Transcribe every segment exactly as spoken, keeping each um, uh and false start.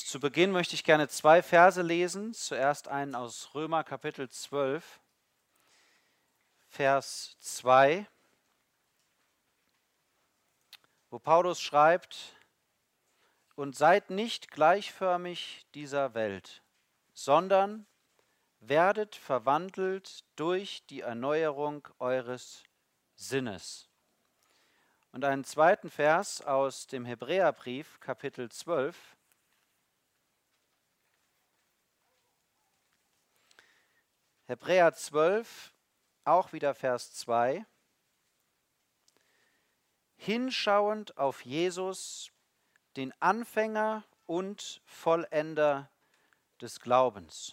Zu Beginn möchte ich gerne zwei Verse lesen. Zuerst einen aus Römer Kapitel zwölf, Vers zwei, wo Paulus schreibt: Und seid nicht gleichförmig dieser Welt, sondern werdet verwandelt durch die Erneuerung eures Sinnes. Und einen zweiten Vers aus dem Hebräerbrief, Kapitel zwölf, Hebräer zwölf, auch wieder Vers zwei. Hinschauend auf Jesus, den Anfänger und Vollender des Glaubens.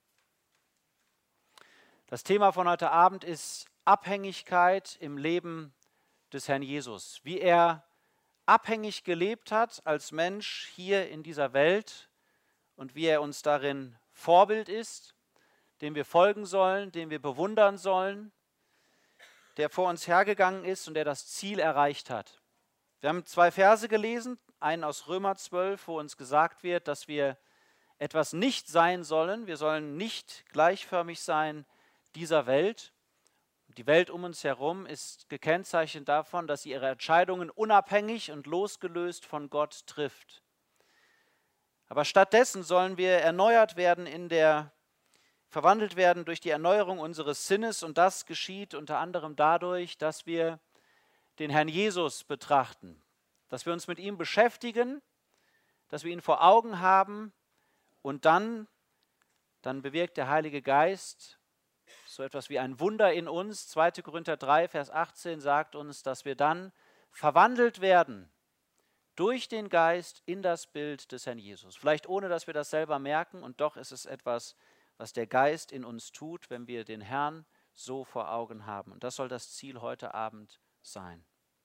Das Thema von heute Abend ist Abhängigkeit im Leben des Herrn Jesus. Wie er abhängig gelebt hat als Mensch hier in dieser Welt und wie er uns darin Vorbild ist, dem wir folgen sollen, den wir bewundern sollen, der vor uns hergegangen ist und der das Ziel erreicht hat. Wir haben zwei Verse gelesen, einen aus Römer zwölf, wo uns gesagt wird, dass wir etwas nicht sein sollen. Wir sollen nicht gleichförmig sein dieser Welt. Die Welt um uns herum ist gekennzeichnet davon, dass sie ihre Entscheidungen unabhängig und losgelöst von Gott trifft. Aber stattdessen sollen wir erneuert werden in der verwandelt werden durch die Erneuerung unseres Sinnes, und das geschieht unter anderem dadurch, dass wir den Herrn Jesus betrachten, dass wir uns mit ihm beschäftigen, dass wir ihn vor Augen haben und dann, dann bewirkt der Heilige Geist so etwas wie ein Wunder in uns. zweiter Korinther drei, Vers achtzehn sagt uns, dass wir dann verwandelt werden durch den Geist in das Bild des Herrn Jesus. Vielleicht ohne, dass wir das selber merken, und doch ist es etwas, was der Geist in uns tut, wenn wir den Herrn so vor Augen haben. Und das soll das Ziel heute Abend sein.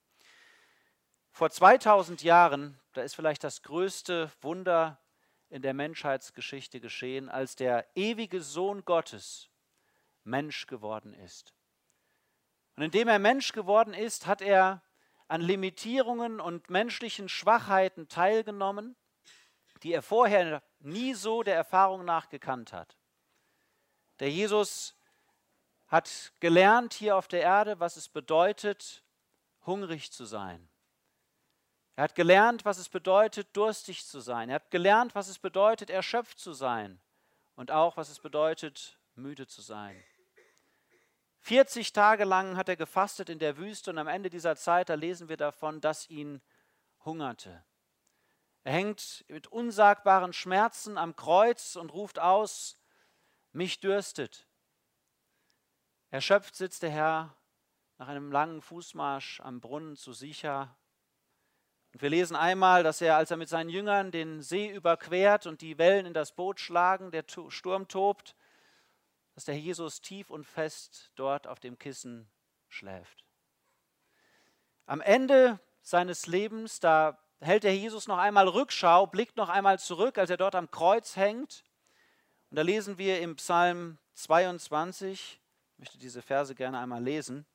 Vor zweitausend Jahren, da ist vielleicht das größte Wunder in der Menschheitsgeschichte geschehen, als der ewige Sohn Gottes Mensch geworden ist. Und indem er Mensch geworden ist, hat er an Limitierungen und menschlichen Schwachheiten teilgenommen, die er vorher nie so der Erfahrung nach gekannt hat. Der Jesus hat gelernt hier auf der Erde, was es bedeutet, hungrig zu sein. Er hat gelernt, was es bedeutet, durstig zu sein. Er hat gelernt, was es bedeutet, erschöpft zu sein. Und auch, was es bedeutet, müde zu sein. vierzig Tage lang hat er gefastet in der Wüste, und am Ende dieser Zeit, da lesen wir davon, dass ihn hungerte. Er hängt mit unsagbaren Schmerzen am Kreuz und ruft aus: Mich dürstet. Erschöpft sitzt der Herr nach einem langen Fußmarsch am Brunnen zu Sicha. Und wir lesen einmal, dass er, als er mit seinen Jüngern den See überquert und die Wellen in das Boot schlagen, der Sturm tobt, dass der Jesus tief und fest dort auf dem Kissen schläft. Am Ende seines Lebens, da hält der Jesus noch einmal Rückschau, blickt noch einmal zurück, als er dort am Kreuz hängt. Und da lesen wir im Psalm zweiundzwanzig, ich möchte diese Verse gerne einmal lesen.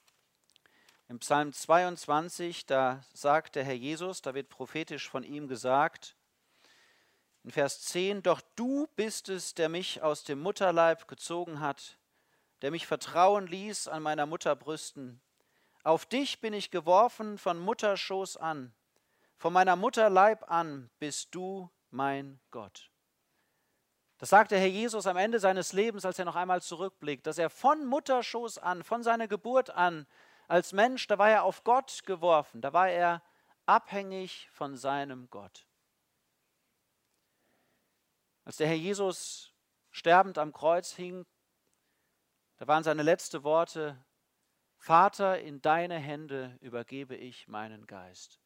Im Psalm zweiundzwanzig, da sagt der Herr Jesus, da wird prophetisch von ihm gesagt, in Vers zehn: Doch du bist es, der mich aus dem Mutterleib gezogen hat, der mich vertrauen ließ an meiner Mutterbrüsten. Auf dich bin ich geworfen von Mutterschoß an, von meiner Mutterleib an bist du mein Gott. Das sagt der Herr Jesus am Ende seines Lebens, als er noch einmal zurückblickt, dass er von Mutterschoß an, von seiner Geburt an, als Mensch, da war er auf Gott geworfen, da war er abhängig von seinem Gott. Als der Herr Jesus sterbend am Kreuz hing, da waren seine letzten Worte: Vater, in deine Hände übergebe ich meinen Geist.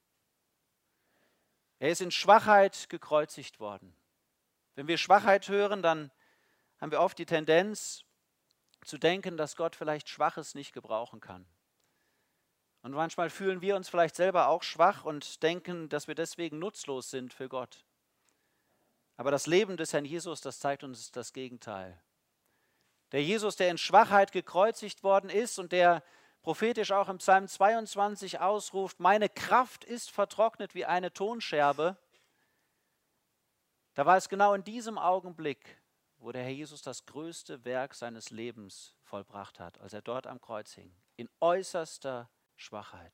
Er ist in Schwachheit gekreuzigt worden. Wenn wir Schwachheit hören, dann haben wir oft die Tendenz zu denken, dass Gott vielleicht Schwaches nicht gebrauchen kann. Und manchmal fühlen wir uns vielleicht selber auch schwach und denken, dass wir deswegen nutzlos sind für Gott. Aber das Leben des Herrn Jesus, das zeigt uns das Gegenteil. Der Jesus, der in Schwachheit gekreuzigt worden ist und der prophetisch auch im Psalm zweiundzwanzig ausruft: Meine Kraft ist vertrocknet wie eine Tonscherbe. Da war es genau in diesem Augenblick, wo der Herr Jesus das größte Werk seines Lebens vollbracht hat, als er dort am Kreuz hing, in äußerster Schwachheit.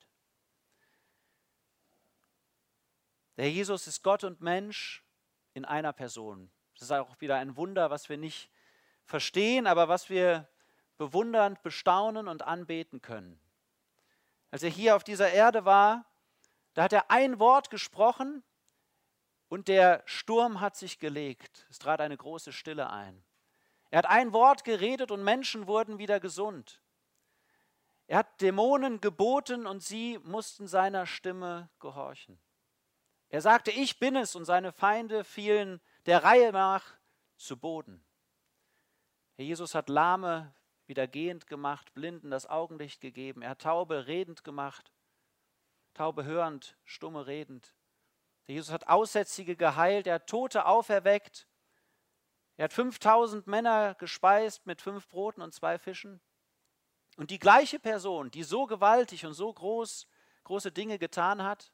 Der Herr Jesus ist Gott und Mensch in einer Person. Das ist auch wieder ein Wunder, was wir nicht verstehen, aber was wir bewundernd bestaunen und anbeten können. Als er hier auf dieser Erde war, da hat er ein Wort gesprochen und der Sturm hat sich gelegt. Es trat eine große Stille ein. Er hat ein Wort geredet und Menschen wurden wieder gesund. Er hat Dämonen geboten und sie mussten seiner Stimme gehorchen. Er sagte, ich bin es, und seine Feinde fielen der Reihe nach zu Boden. Herr Jesus hat Lahme wieder gehend gemacht, Blinden das Augenlicht gegeben. Er hat Taube redend gemacht, Taube hörend, Stumme redend. Der Jesus hat Aussätzige geheilt, er hat Tote auferweckt. Er hat fünftausend Männer gespeist mit fünf Broten und zwei Fischen. Und die gleiche Person, die so gewaltig und so groß, große Dinge getan hat,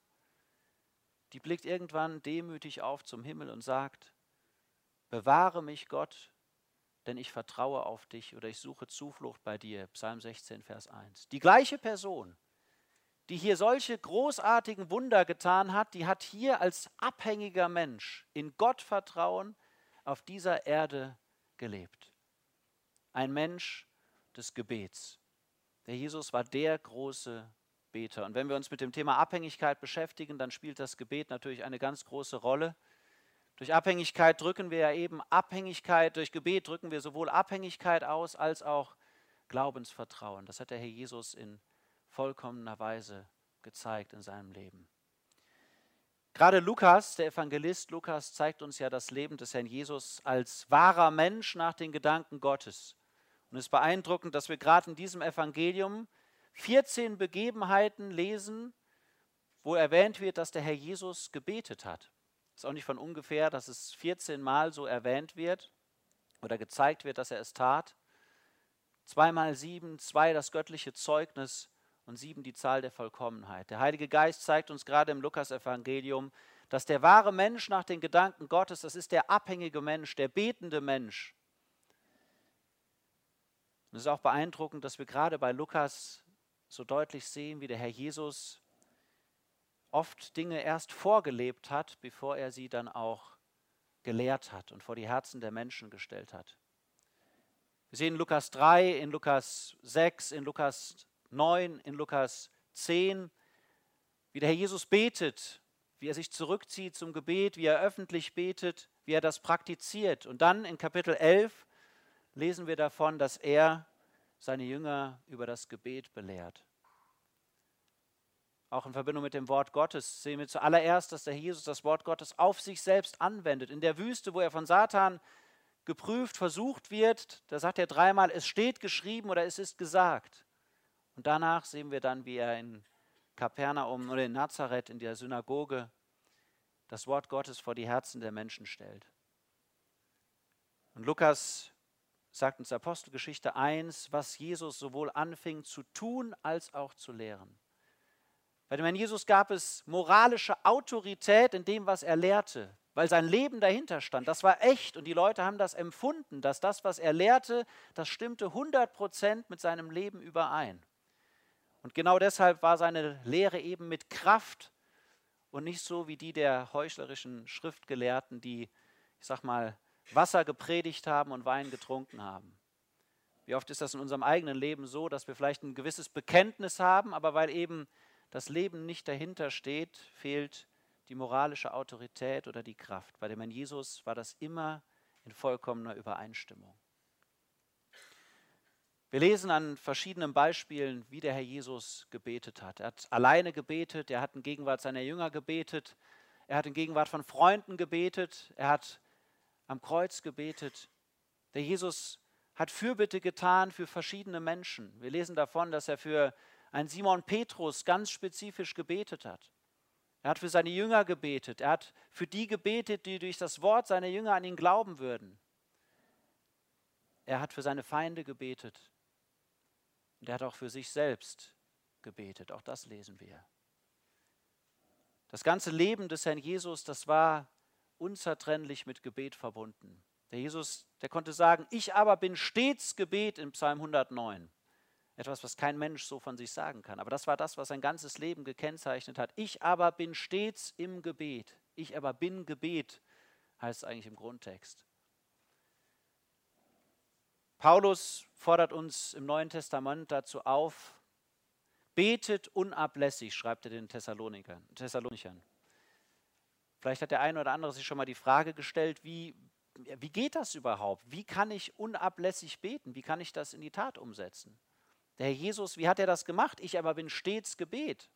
die blickt irgendwann demütig auf zum Himmel und sagt, bewahre mich Gott, denn ich vertraue auf dich oder ich suche Zuflucht bei dir. Psalm sechzehn, Vers eins. Die gleiche Person, die hier solche großartigen Wunder getan hat, die hat hier als abhängiger Mensch in Gottvertrauen auf dieser Erde gelebt. Ein Mensch des Gebets. Der Jesus war der große Beter. Und wenn wir uns mit dem Thema Abhängigkeit beschäftigen, dann spielt das Gebet natürlich eine ganz große Rolle. Durch Abhängigkeit drücken wir ja eben Abhängigkeit, durch Gebet drücken wir sowohl Abhängigkeit aus, als auch Glaubensvertrauen. Das hat der Herr Jesus in vollkommener Weise gezeigt in seinem Leben. Gerade Lukas, der Evangelist Lukas, zeigt uns ja das Leben des Herrn Jesus als wahrer Mensch nach den Gedanken Gottes. Und es ist beeindruckend, dass wir gerade in diesem Evangelium vierzehn Begebenheiten lesen, wo erwähnt wird, dass der Herr Jesus gebetet hat. Es ist auch nicht von ungefähr, dass es vierzehn Mal so erwähnt wird oder gezeigt wird, dass er es tat. Zweimal sieben, zwei das göttliche Zeugnis und sieben die Zahl der Vollkommenheit. Der Heilige Geist zeigt uns gerade im Lukas-Evangelium, dass der wahre Mensch nach den Gedanken Gottes, das ist der abhängige Mensch, der betende Mensch. Und es ist auch beeindruckend, dass wir gerade bei Lukas so deutlich sehen, wie der Herr Jesus oft Dinge erst vorgelebt hat, bevor er sie dann auch gelehrt hat und vor die Herzen der Menschen gestellt hat. Wir sehen in Lukas drei, in Lukas sechs, in Lukas neun, in Lukas zehn, wie der Herr Jesus betet, wie er sich zurückzieht zum Gebet, wie er öffentlich betet, wie er das praktiziert. Und dann in Kapitel elf lesen wir davon, dass er seine Jünger über das Gebet belehrt. Auch in Verbindung mit dem Wort Gottes sehen wir zuallererst, dass der Jesus das Wort Gottes auf sich selbst anwendet. In der Wüste, wo er von Satan geprüft, versucht wird, da sagt er dreimal, es steht geschrieben oder es ist gesagt. Und danach sehen wir dann, wie er in Kapernaum oder in Nazareth in der Synagoge das Wort Gottes vor die Herzen der Menschen stellt. Und Lukas sagt uns Apostelgeschichte eins, was Jesus sowohl anfing zu tun als auch zu lehren. Bei dem Herrn Jesus gab es moralische Autorität in dem, was er lehrte, weil sein Leben dahinter stand. Das war echt und die Leute haben das empfunden, dass das, was er lehrte, das stimmte hundert Prozent mit seinem Leben überein. Und genau deshalb war seine Lehre eben mit Kraft und nicht so wie die der heuchlerischen Schriftgelehrten, die, ich sag mal, Wasser gepredigt haben und Wein getrunken haben. Wie oft ist das in unserem eigenen Leben so, dass wir vielleicht ein gewisses Bekenntnis haben, aber weil eben das Leben nicht dahinter steht, fehlt die moralische Autorität oder die Kraft. Bei dem Herrn Jesus war das immer in vollkommener Übereinstimmung. Wir lesen an verschiedenen Beispielen, wie der Herr Jesus gebetet hat. Er hat alleine gebetet, er hat in Gegenwart seiner Jünger gebetet, er hat in Gegenwart von Freunden gebetet, er hat am Kreuz gebetet. Der Jesus hat Fürbitte getan für verschiedene Menschen. Wir lesen davon, dass er für einen Simon Petrus ganz spezifisch gebetet hat. Er hat für seine Jünger gebetet. Er hat für die gebetet, die durch das Wort seiner Jünger an ihn glauben würden. Er hat für seine Feinde gebetet. Und er hat auch für sich selbst gebetet. Auch das lesen wir. Das ganze Leben des Herrn Jesus, das war unzertrennlich mit Gebet verbunden. Der Jesus, der konnte sagen, ich aber bin stets Gebet in Psalm hundertneun. Etwas, was kein Mensch so von sich sagen kann. Aber das war das, was sein ganzes Leben gekennzeichnet hat. Ich aber bin stets im Gebet. Ich aber bin Gebet, heißt es eigentlich im Grundtext. Paulus fordert uns im Neuen Testament dazu auf, betet unablässig, schreibt er den Thessalonikern. Thessalonichern. Vielleicht hat der eine oder andere sich schon mal die Frage gestellt, wie, wie geht das überhaupt? Wie kann ich unablässig beten? Wie kann ich das in die Tat umsetzen? Der Herr Jesus, wie hat er das gemacht? Ich aber bin stets Gebet.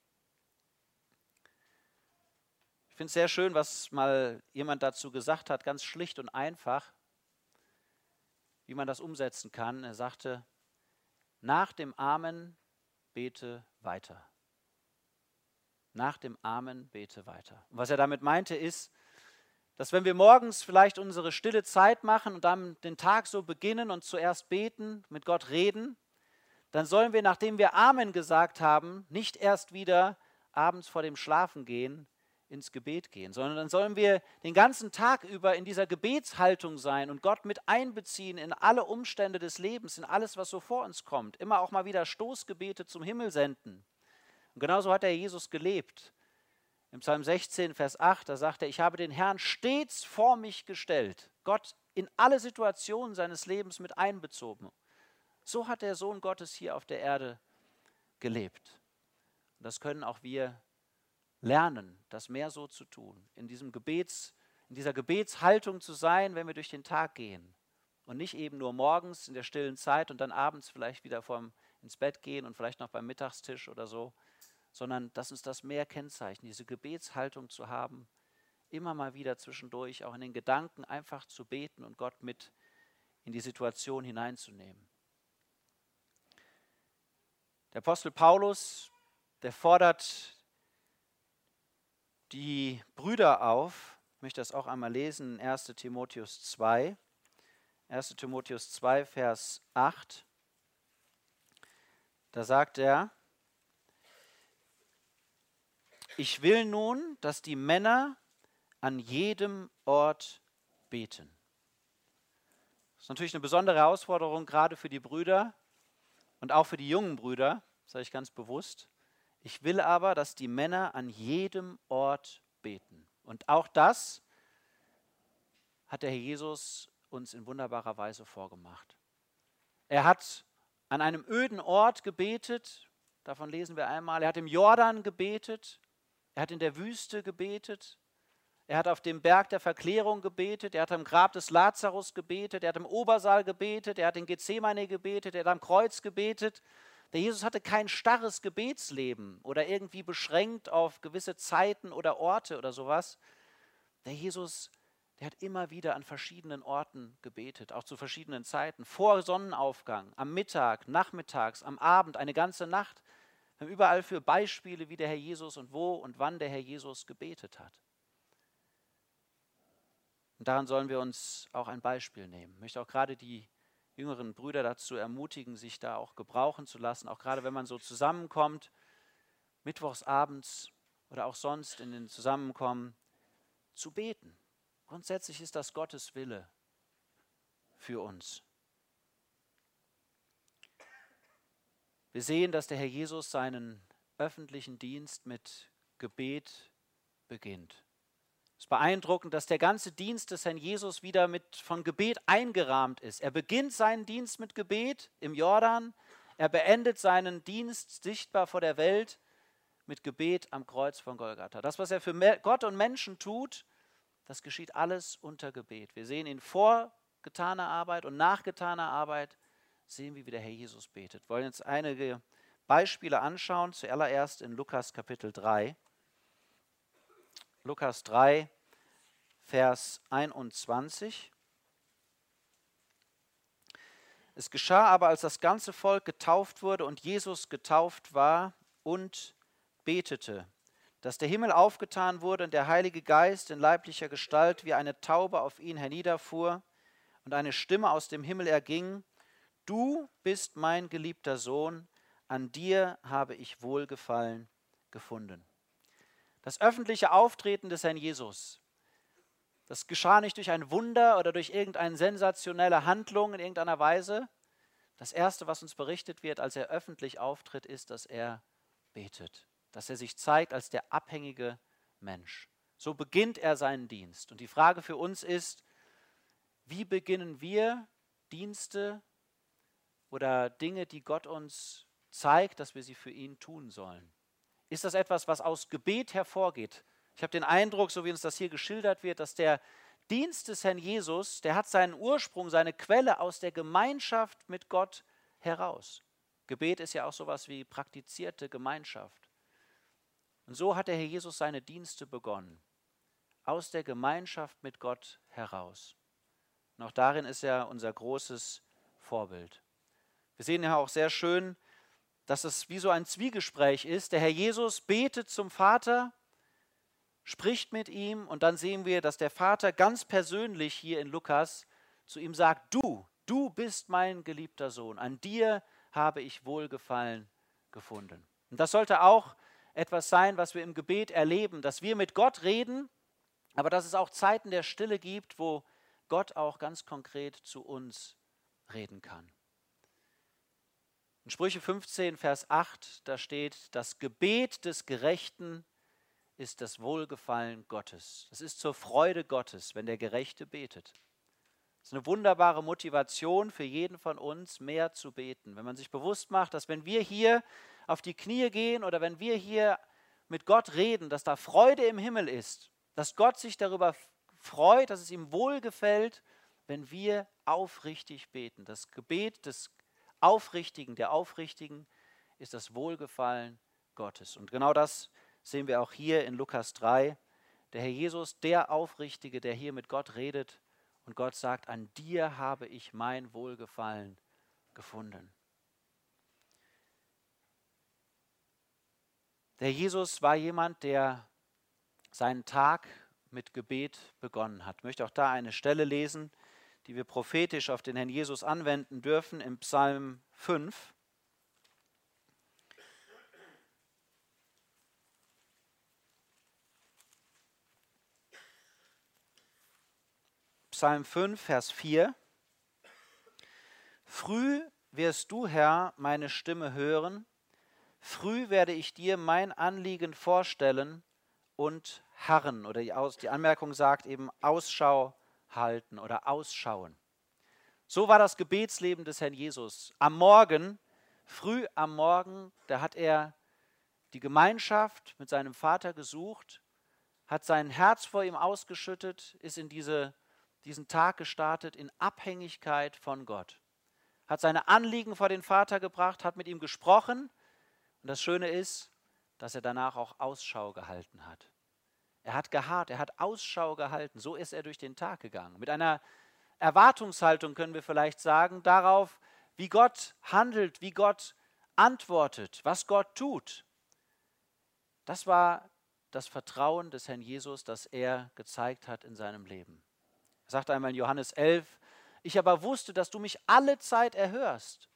Ich finde es sehr schön, was mal jemand dazu gesagt hat, ganz schlicht und einfach, wie man das umsetzen kann. Er sagte, nach dem Amen bete weiter. Nach dem Amen bete weiter. Und was er damit meinte ist, dass wenn wir morgens vielleicht unsere stille Zeit machen und dann den Tag so beginnen und zuerst beten, mit Gott reden, dann sollen wir, nachdem wir Amen gesagt haben, nicht erst wieder abends vor dem Schlafengehen ins Gebet gehen, sondern dann sollen wir den ganzen Tag über in dieser Gebetshaltung sein und Gott mit einbeziehen in alle Umstände des Lebens, in alles, was so vor uns kommt. Immer auch mal wieder Stoßgebete zum Himmel senden. Und genauso hat der Jesus gelebt. Im Psalm sechzehn, Vers acht, da sagt er, ich habe den Herrn stets vor mich gestellt. Gott in alle Situationen seines Lebens mit einbezogen. So hat der Sohn Gottes hier auf der Erde gelebt. Und das können auch wir lernen, das mehr so zu tun, in diesem Gebets, in dieser Gebetshaltung zu sein, wenn wir durch den Tag gehen. Und nicht eben nur morgens in der stillen Zeit und dann abends vielleicht wieder vorm, ins Bett gehen und vielleicht noch beim Mittagstisch oder so, sondern dass uns das mehr kennzeichnet, diese Gebetshaltung zu haben, immer mal wieder zwischendurch auch in den Gedanken einfach zu beten und Gott mit in die Situation hineinzunehmen. Der Apostel Paulus, der fordert die Brüder auf, ich möchte das auch einmal lesen, in erster Timotheus zwei, erster Timotheus zwei, Vers acht. Da sagt er, ich will nun, dass die Männer an jedem Ort beten. Das ist natürlich eine besondere Herausforderung, gerade für die Brüder und auch für die jungen Brüder, sage ich ganz bewusst. Ich will aber, dass die Männer an jedem Ort beten. Und auch das hat der Herr Jesus uns in wunderbarer Weise vorgemacht. Er hat an einem öden Ort gebetet, davon lesen wir einmal. Er hat im Jordan gebetet, er hat in der Wüste gebetet, er hat auf dem Berg der Verklärung gebetet, er hat am Grab des Lazarus gebetet, er hat im Obersaal gebetet, er hat in Gethsemane gebetet, er hat am Kreuz gebetet. Der Jesus hatte kein starres Gebetsleben oder irgendwie beschränkt auf gewisse Zeiten oder Orte oder sowas. Der Jesus, der hat immer wieder an verschiedenen Orten gebetet, auch zu verschiedenen Zeiten. Vor Sonnenaufgang, am Mittag, nachmittags, am Abend, eine ganze Nacht. Wir haben überall für Beispiele, wie der Herr Jesus und wo und wann der Herr Jesus gebetet hat. Und daran sollen wir uns auch ein Beispiel nehmen. Ich möchte auch gerade die jüngeren Brüder dazu ermutigen, sich da auch gebrauchen zu lassen, auch gerade wenn man so zusammenkommt, mittwochs abends oder auch sonst in den Zusammenkommen, zu beten. Grundsätzlich ist das Gottes Wille für uns. Wir sehen, dass der Herr Jesus seinen öffentlichen Dienst mit Gebet beginnt. Es ist beeindruckend, dass der ganze Dienst des Herrn Jesus wieder mit von Gebet eingerahmt ist. Er beginnt seinen Dienst mit Gebet im Jordan, er beendet seinen Dienst sichtbar vor der Welt mit Gebet am Kreuz von Golgatha. Das, was er für Gott und Menschen tut, das geschieht alles unter Gebet. Wir sehen ihn vor getaner Arbeit und nach getaner Arbeit, sehen wir, wie der Herr Jesus betet. Wir wollen jetzt einige Beispiele anschauen, zuallererst in Lukas Kapitel drei. Lukas drei, Vers einundzwanzig. Es geschah aber, als das ganze Volk getauft wurde und Jesus getauft war und betete, dass der Himmel aufgetan wurde und der Heilige Geist in leiblicher Gestalt wie eine Taube auf ihn herniederfuhr und eine Stimme aus dem Himmel erging: Du bist mein geliebter Sohn, an dir habe ich Wohlgefallen gefunden. Das öffentliche Auftreten des Herrn Jesus, Das geschah nicht durch ein Wunder oder durch irgendeine sensationelle Handlung in irgendeiner Weise. Das Erste, was uns berichtet wird, als er öffentlich auftritt, ist, dass er betet, dass er sich zeigt als der abhängige Mensch. So beginnt er seinen Dienst. Und die Frage für uns ist, wie beginnen wir Dienste oder Dinge, die Gott uns zeigt, dass wir sie für ihn tun sollen? Ist das etwas, was aus Gebet hervorgeht? Ich habe den Eindruck, so wie uns das hier geschildert wird, dass der Dienst des Herrn Jesus, der hat seinen Ursprung, seine Quelle aus der Gemeinschaft mit Gott heraus. Gebet ist ja auch sowas wie praktizierte Gemeinschaft. Und so hat der Herr Jesus seine Dienste begonnen, aus der Gemeinschaft mit Gott heraus. Und auch darin ist er unser großes Vorbild. Wir sehen ja auch sehr schön, dass es wie so ein Zwiegespräch ist. Der Herr Jesus betet zum Vater, spricht mit ihm und dann sehen wir, dass der Vater ganz persönlich hier in Lukas zu ihm sagt, du, du bist mein geliebter Sohn, an dir habe ich Wohlgefallen gefunden. Und das sollte auch etwas sein, was wir im Gebet erleben, dass wir mit Gott reden, aber dass es auch Zeiten der Stille gibt, wo Gott auch ganz konkret zu uns reden kann. In Sprüche fünfzehn, Vers acht, da steht, das Gebet des Gerechten ist das Wohlgefallen Gottes. Das ist zur Freude Gottes, wenn der Gerechte betet. Das ist eine wunderbare Motivation für jeden von uns, mehr zu beten. Wenn man sich bewusst macht, dass wenn wir hier auf die Knie gehen oder wenn wir hier mit Gott reden, dass da Freude im Himmel ist, dass Gott sich darüber freut, dass es ihm wohlgefällt, wenn wir aufrichtig beten. Das Gebet des Aufrichtigen, der Aufrichtigen ist das Wohlgefallen Gottes. Und genau das sehen wir auch hier in Lukas drei. Der Herr Jesus, der Aufrichtige, der hier mit Gott redet und Gott sagt, an dir habe ich mein Wohlgefallen gefunden. Der Jesus war jemand, der seinen Tag mit Gebet begonnen hat. Ich möchte auch da eine Stelle lesen, die wir prophetisch auf den Herrn Jesus anwenden dürfen, im Psalm fünf. Psalm fünf, Vers vier. Früh wirst du, Herr, meine Stimme hören, früh werde ich dir mein Anliegen vorstellen und harren. Oder die, Aus, die Anmerkung sagt eben Ausschau halten oder ausschauen. So war das Gebetsleben des Herrn Jesus. Am Morgen, früh am Morgen, da hat er die Gemeinschaft mit seinem Vater gesucht, hat sein Herz vor ihm ausgeschüttet, ist in diese, diesen Tag gestartet in Abhängigkeit von Gott. Hat seine Anliegen vor den Vater gebracht, hat mit ihm gesprochen. Und das Schöne ist, dass er danach auch Ausschau gehalten hat. Er hat geharrt, er hat Ausschau gehalten. So ist er durch den Tag gegangen. Mit einer Erwartungshaltung können wir vielleicht sagen, darauf, wie Gott handelt, wie Gott antwortet, was Gott tut. Das war das Vertrauen des Herrn Jesus, das er gezeigt hat in seinem Leben. Er sagte einmal in Johannes elf, ich aber wusste, dass du mich alle Zeit erhörst.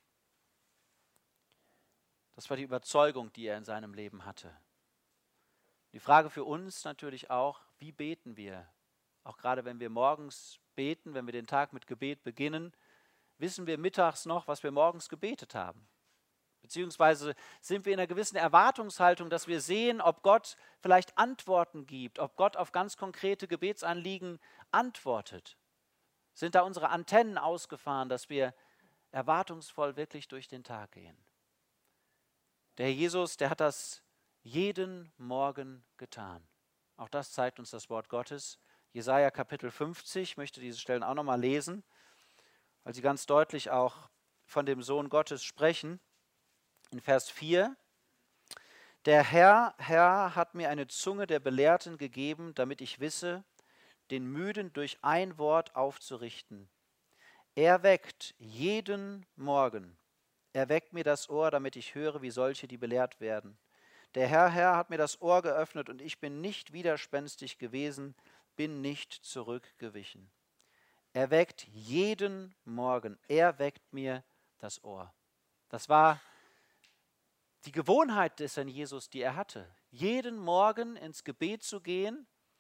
Das war die Überzeugung, die er in seinem Leben hatte. Die Frage für uns natürlich auch, wie beten wir? Auch gerade wenn wir morgens beten, wenn wir den Tag mit Gebet beginnen, wissen wir mittags noch, was wir morgens gebetet haben. Beziehungsweise sind wir in einer gewissen Erwartungshaltung, dass wir sehen, ob Gott vielleicht Antworten gibt, ob Gott auf ganz konkrete Gebetsanliegen antwortet. Sind da unsere Antennen ausgefahren, dass wir erwartungsvoll wirklich durch den Tag gehen? Der Herr Jesus, der hat das jeden Morgen getan. Auch das zeigt uns das Wort Gottes. Jesaja Kapitel fünfzig, ich möchte diese Stellen auch nochmal lesen, weil sie ganz deutlich auch von dem Sohn Gottes sprechen. In Vers vier, der Herr, Herr hat mir eine Zunge der Belehrten gegeben, damit ich wisse, den Müden durch ein Wort aufzurichten. Er weckt jeden Morgen. Er weckt mir das Ohr, damit ich höre, wie solche, die belehrt werden. Der Herr, Herr hat mir das Ohr geöffnet und ich bin nicht widerspenstig gewesen, bin nicht zurückgewichen. Er weckt jeden Morgen. Er weckt mir das Ohr. Das war die Gewohnheit des Herrn Jesus, die er hatte. Jeden Morgen ins Gebet zu gehen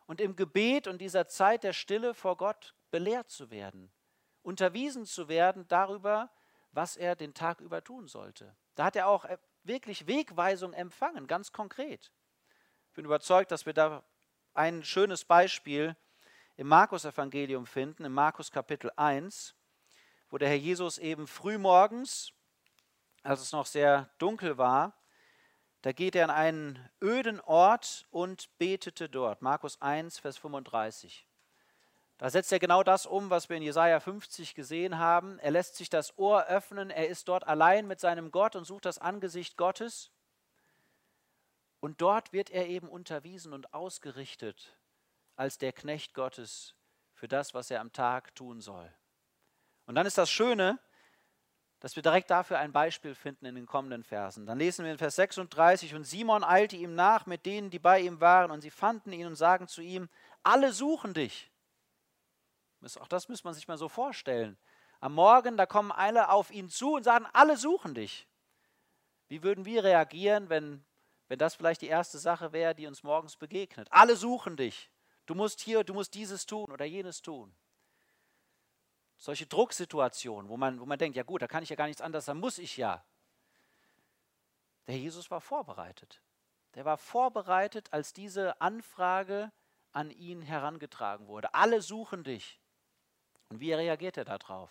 und im Gebet und dieser Zeit der Stille vor Gott belehrt zu werden, unterwiesen zu werden darüber, was er den Tag über tun sollte. Da hat er auch wirklich Wegweisung empfangen, ganz konkret. Ich bin überzeugt, dass wir da ein schönes Beispiel im Markus-Evangelium finden, im Markus Kapitel eins, wo der Herr Jesus eben frühmorgens, als es noch sehr dunkel war, da geht er an einen öden Ort und betete dort. Markus eins, Vers fünfunddreißig. Da setzt er genau das um, was wir in Jesaja fünfzig gesehen haben. Er lässt sich das Ohr öffnen, er ist dort allein mit seinem Gott und sucht das Angesicht Gottes. Und dort wird er eben unterwiesen und ausgerichtet als der Knecht Gottes für das, was er am Tag tun soll. Und dann ist das Schöne, dass wir direkt dafür ein Beispiel finden in den kommenden Versen. Dann lesen wir in Vers sechsunddreißig, und Simon eilte ihm nach mit denen, die bei ihm waren, und sie fanden ihn und sagen zu ihm, alle suchen dich. Auch das muss man sich mal so vorstellen. Am Morgen, da kommen alle auf ihn zu und sagen, alle suchen dich. Wie würden wir reagieren, wenn, wenn das vielleicht die erste Sache wäre, die uns morgens begegnet? Alle suchen dich. Du musst hier, du musst dieses tun oder jenes tun. Solche Drucksituationen, wo man, wo man denkt, ja gut, da kann ich ja gar nichts anderes, da muss ich ja. Der Jesus war vorbereitet. Der war vorbereitet, als diese Anfrage an ihn herangetragen wurde. Alle suchen dich. Und wie reagiert er darauf?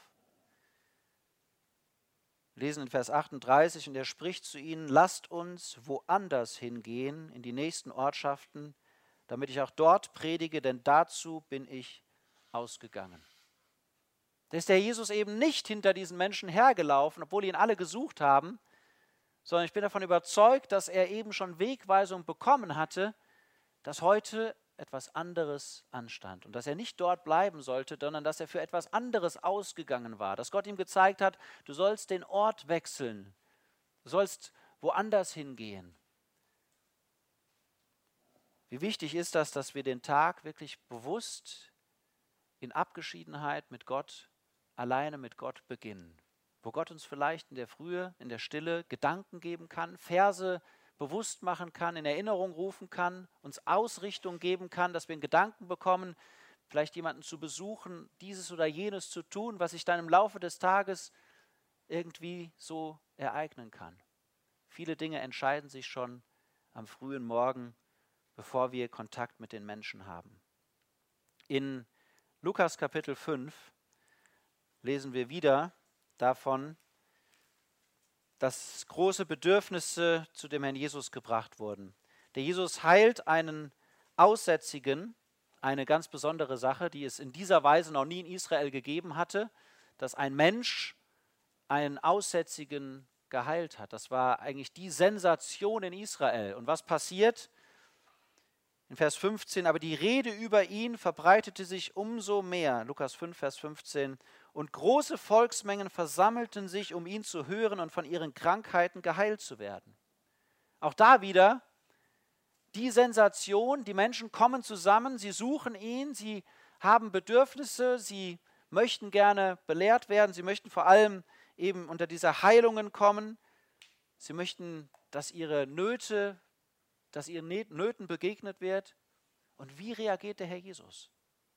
Wir lesen in Vers achtunddreißig, und er spricht zu ihnen, lasst uns woanders hingehen, in die nächsten Ortschaften, damit ich auch dort predige, denn dazu bin ich ausgegangen. Da ist der Jesus eben nicht hinter diesen Menschen hergelaufen, obwohl ihn alle gesucht haben, sondern ich bin davon überzeugt, dass er eben schon Wegweisung bekommen hatte, dass heute etwas anderes anstand und dass er nicht dort bleiben sollte, sondern dass er für etwas anderes ausgegangen war, dass Gott ihm gezeigt hat, du sollst den Ort wechseln, du sollst woanders hingehen. Wie wichtig ist das, dass wir den Tag wirklich bewusst in Abgeschiedenheit mit Gott, alleine mit Gott beginnen, wo Gott uns vielleicht in der Frühe, in der Stille Gedanken geben kann, Verse bewusst machen kann, in Erinnerung rufen kann, uns Ausrichtung geben kann, dass wir einen Gedanken bekommen, vielleicht jemanden zu besuchen, dieses oder jenes zu tun, was sich dann im Laufe des Tages irgendwie so ereignen kann. Viele Dinge entscheiden sich schon am frühen Morgen, bevor wir Kontakt mit den Menschen haben. In Lukas Kapitel fünf lesen wir wieder davon, dass große Bedürfnisse zu dem Herrn Jesus gebracht wurden. Der Jesus heilt einen Aussätzigen, eine ganz besondere Sache, die es in dieser Weise noch nie in Israel gegeben hatte, dass ein Mensch einen Aussätzigen geheilt hat. Das war eigentlich die Sensation in Israel. Und was passiert? In Vers fünfzehn, aber die Rede über ihn verbreitete sich umso mehr. Lukas fünf, Vers fünfzehn. Und große Volksmengen versammelten sich, um ihn zu hören und von ihren Krankheiten geheilt zu werden. Auch da wieder die Sensation, die Menschen kommen zusammen, sie suchen ihn, sie haben Bedürfnisse, sie möchten gerne belehrt werden, sie möchten vor allem eben unter diese Heilungen kommen, sie möchten, dass ihre Nöte, dass ihren Nöten begegnet wird. Und wie reagiert der Herr Jesus?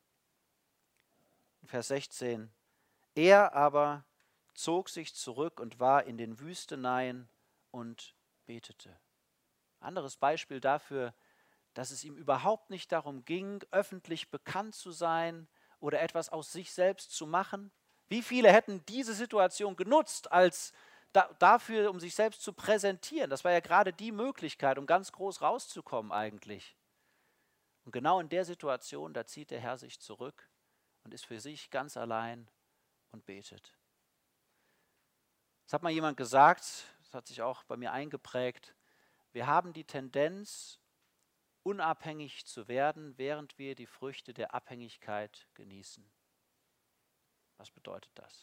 In Vers sechzehn. Er aber zog sich zurück und war in den Wüsteneien und betete. Anderes Beispiel dafür, dass es ihm überhaupt nicht darum ging, öffentlich bekannt zu sein oder etwas aus sich selbst zu machen. Wie viele hätten diese Situation genutzt als da, dafür, um sich selbst zu präsentieren? Das war ja gerade die Möglichkeit, um ganz groß rauszukommen eigentlich. Und genau in der Situation, da zieht der Herr sich zurück und ist für sich ganz allein und betet. Das hat mal jemand gesagt, das hat sich auch bei mir eingeprägt, wir haben die Tendenz, unabhängig zu werden, während wir die Früchte der Abhängigkeit genießen. Was bedeutet das?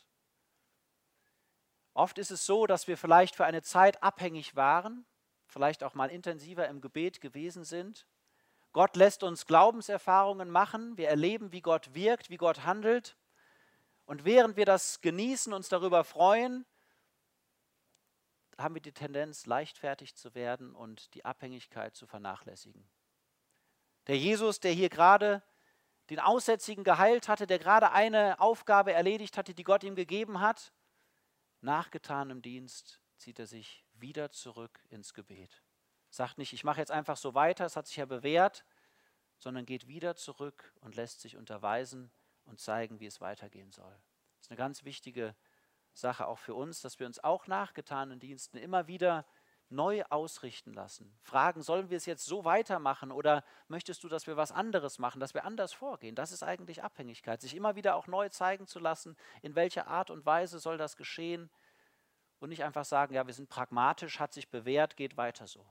Oft ist es so, dass wir vielleicht für eine Zeit abhängig waren, vielleicht auch mal intensiver im Gebet gewesen sind. Gott lässt uns Glaubenserfahrungen machen, wir erleben, wie Gott wirkt, wie Gott handelt. Und während wir das genießen, uns darüber freuen, haben wir die Tendenz, leichtfertig zu werden und die Abhängigkeit zu vernachlässigen. Der Jesus, der hier gerade den Aussätzigen geheilt hatte, der gerade eine Aufgabe erledigt hatte, die Gott ihm gegeben hat, nach getanem Dienst zieht er sich wieder zurück ins Gebet. Sagt nicht, ich mache jetzt einfach so weiter, es hat sich ja bewährt, sondern geht wieder zurück und lässt sich unterweisen und zeigen, wie es weitergehen soll. Das ist eine ganz wichtige Sache auch für uns, dass wir uns auch nach getanen Diensten immer wieder neu ausrichten lassen. Fragen, sollen wir es jetzt so weitermachen oder möchtest du, dass wir was anderes machen, dass wir anders vorgehen? Das ist eigentlich Abhängigkeit, sich immer wieder auch neu zeigen zu lassen, in welcher Art und Weise soll das geschehen und nicht einfach sagen, ja, wir sind pragmatisch, hat sich bewährt, geht weiter so.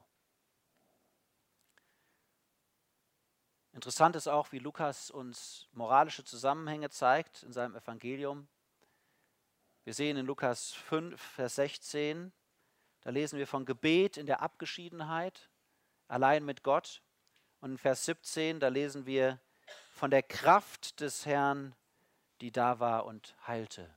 Interessant ist auch, wie Lukas uns moralische Zusammenhänge zeigt in seinem Evangelium. Wir sehen in Lukas fünf, Vers sechzehn, da lesen wir von Gebet in der Abgeschiedenheit, allein mit Gott. Und in Vers siebzehn, da lesen wir von der Kraft des Herrn, die da war und heilte.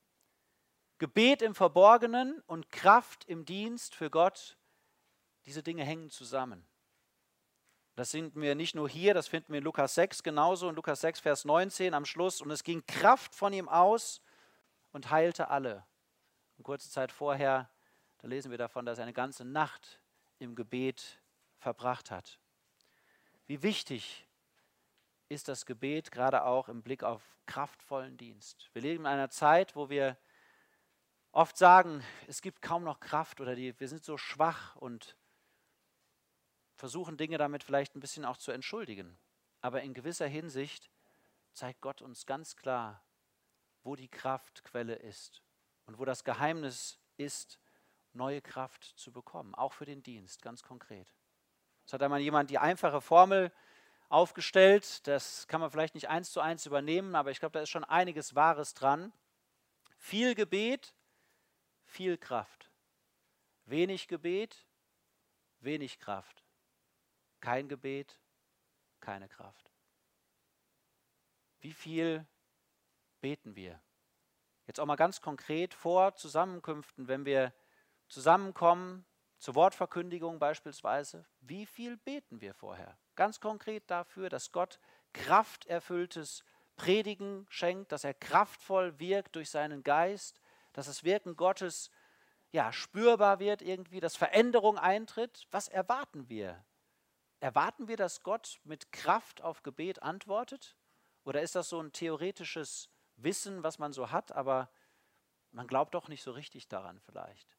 Gebet im Verborgenen und Kraft im Dienst für Gott, diese Dinge hängen zusammen. Das finden wir nicht nur hier, das finden wir in Lukas sechs genauso, in Lukas sechs, Vers neunzehn am Schluss. Und es ging Kraft von ihm aus und heilte alle. Und kurze Zeit vorher, da lesen wir davon, dass er eine ganze Nacht im Gebet verbracht hat. Wie wichtig ist das Gebet, gerade auch im Blick auf kraftvollen Dienst. Wir leben in einer Zeit, wo wir oft sagen, es gibt kaum noch Kraft oder die, wir sind so schwach und versuchen Dinge damit vielleicht ein bisschen auch zu entschuldigen. Aber in gewisser Hinsicht zeigt Gott uns ganz klar, wo die Kraftquelle ist und wo das Geheimnis ist, neue Kraft zu bekommen, auch für den Dienst, ganz konkret. Es hat einmal jemand die einfache Formel aufgestellt, das kann man vielleicht nicht eins zu eins übernehmen, aber ich glaube, da ist schon einiges Wahres dran. Viel Gebet, viel Kraft. Wenig Gebet, wenig Kraft. Kein Gebet, keine Kraft. Wie viel beten wir? Jetzt auch mal ganz konkret vor Zusammenkünften, wenn wir zusammenkommen, zur Wortverkündigung beispielsweise, wie viel beten wir vorher? Ganz konkret dafür, dass Gott krafterfülltes Predigen schenkt, dass er kraftvoll wirkt durch seinen Geist, dass das Wirken Gottes ja, spürbar wird irgendwie, dass Veränderung eintritt. Was erwarten wir? Erwarten wir, dass Gott mit Kraft auf Gebet antwortet? Oder ist das so ein theoretisches Wissen, was man so hat, aber man glaubt doch nicht so richtig daran vielleicht?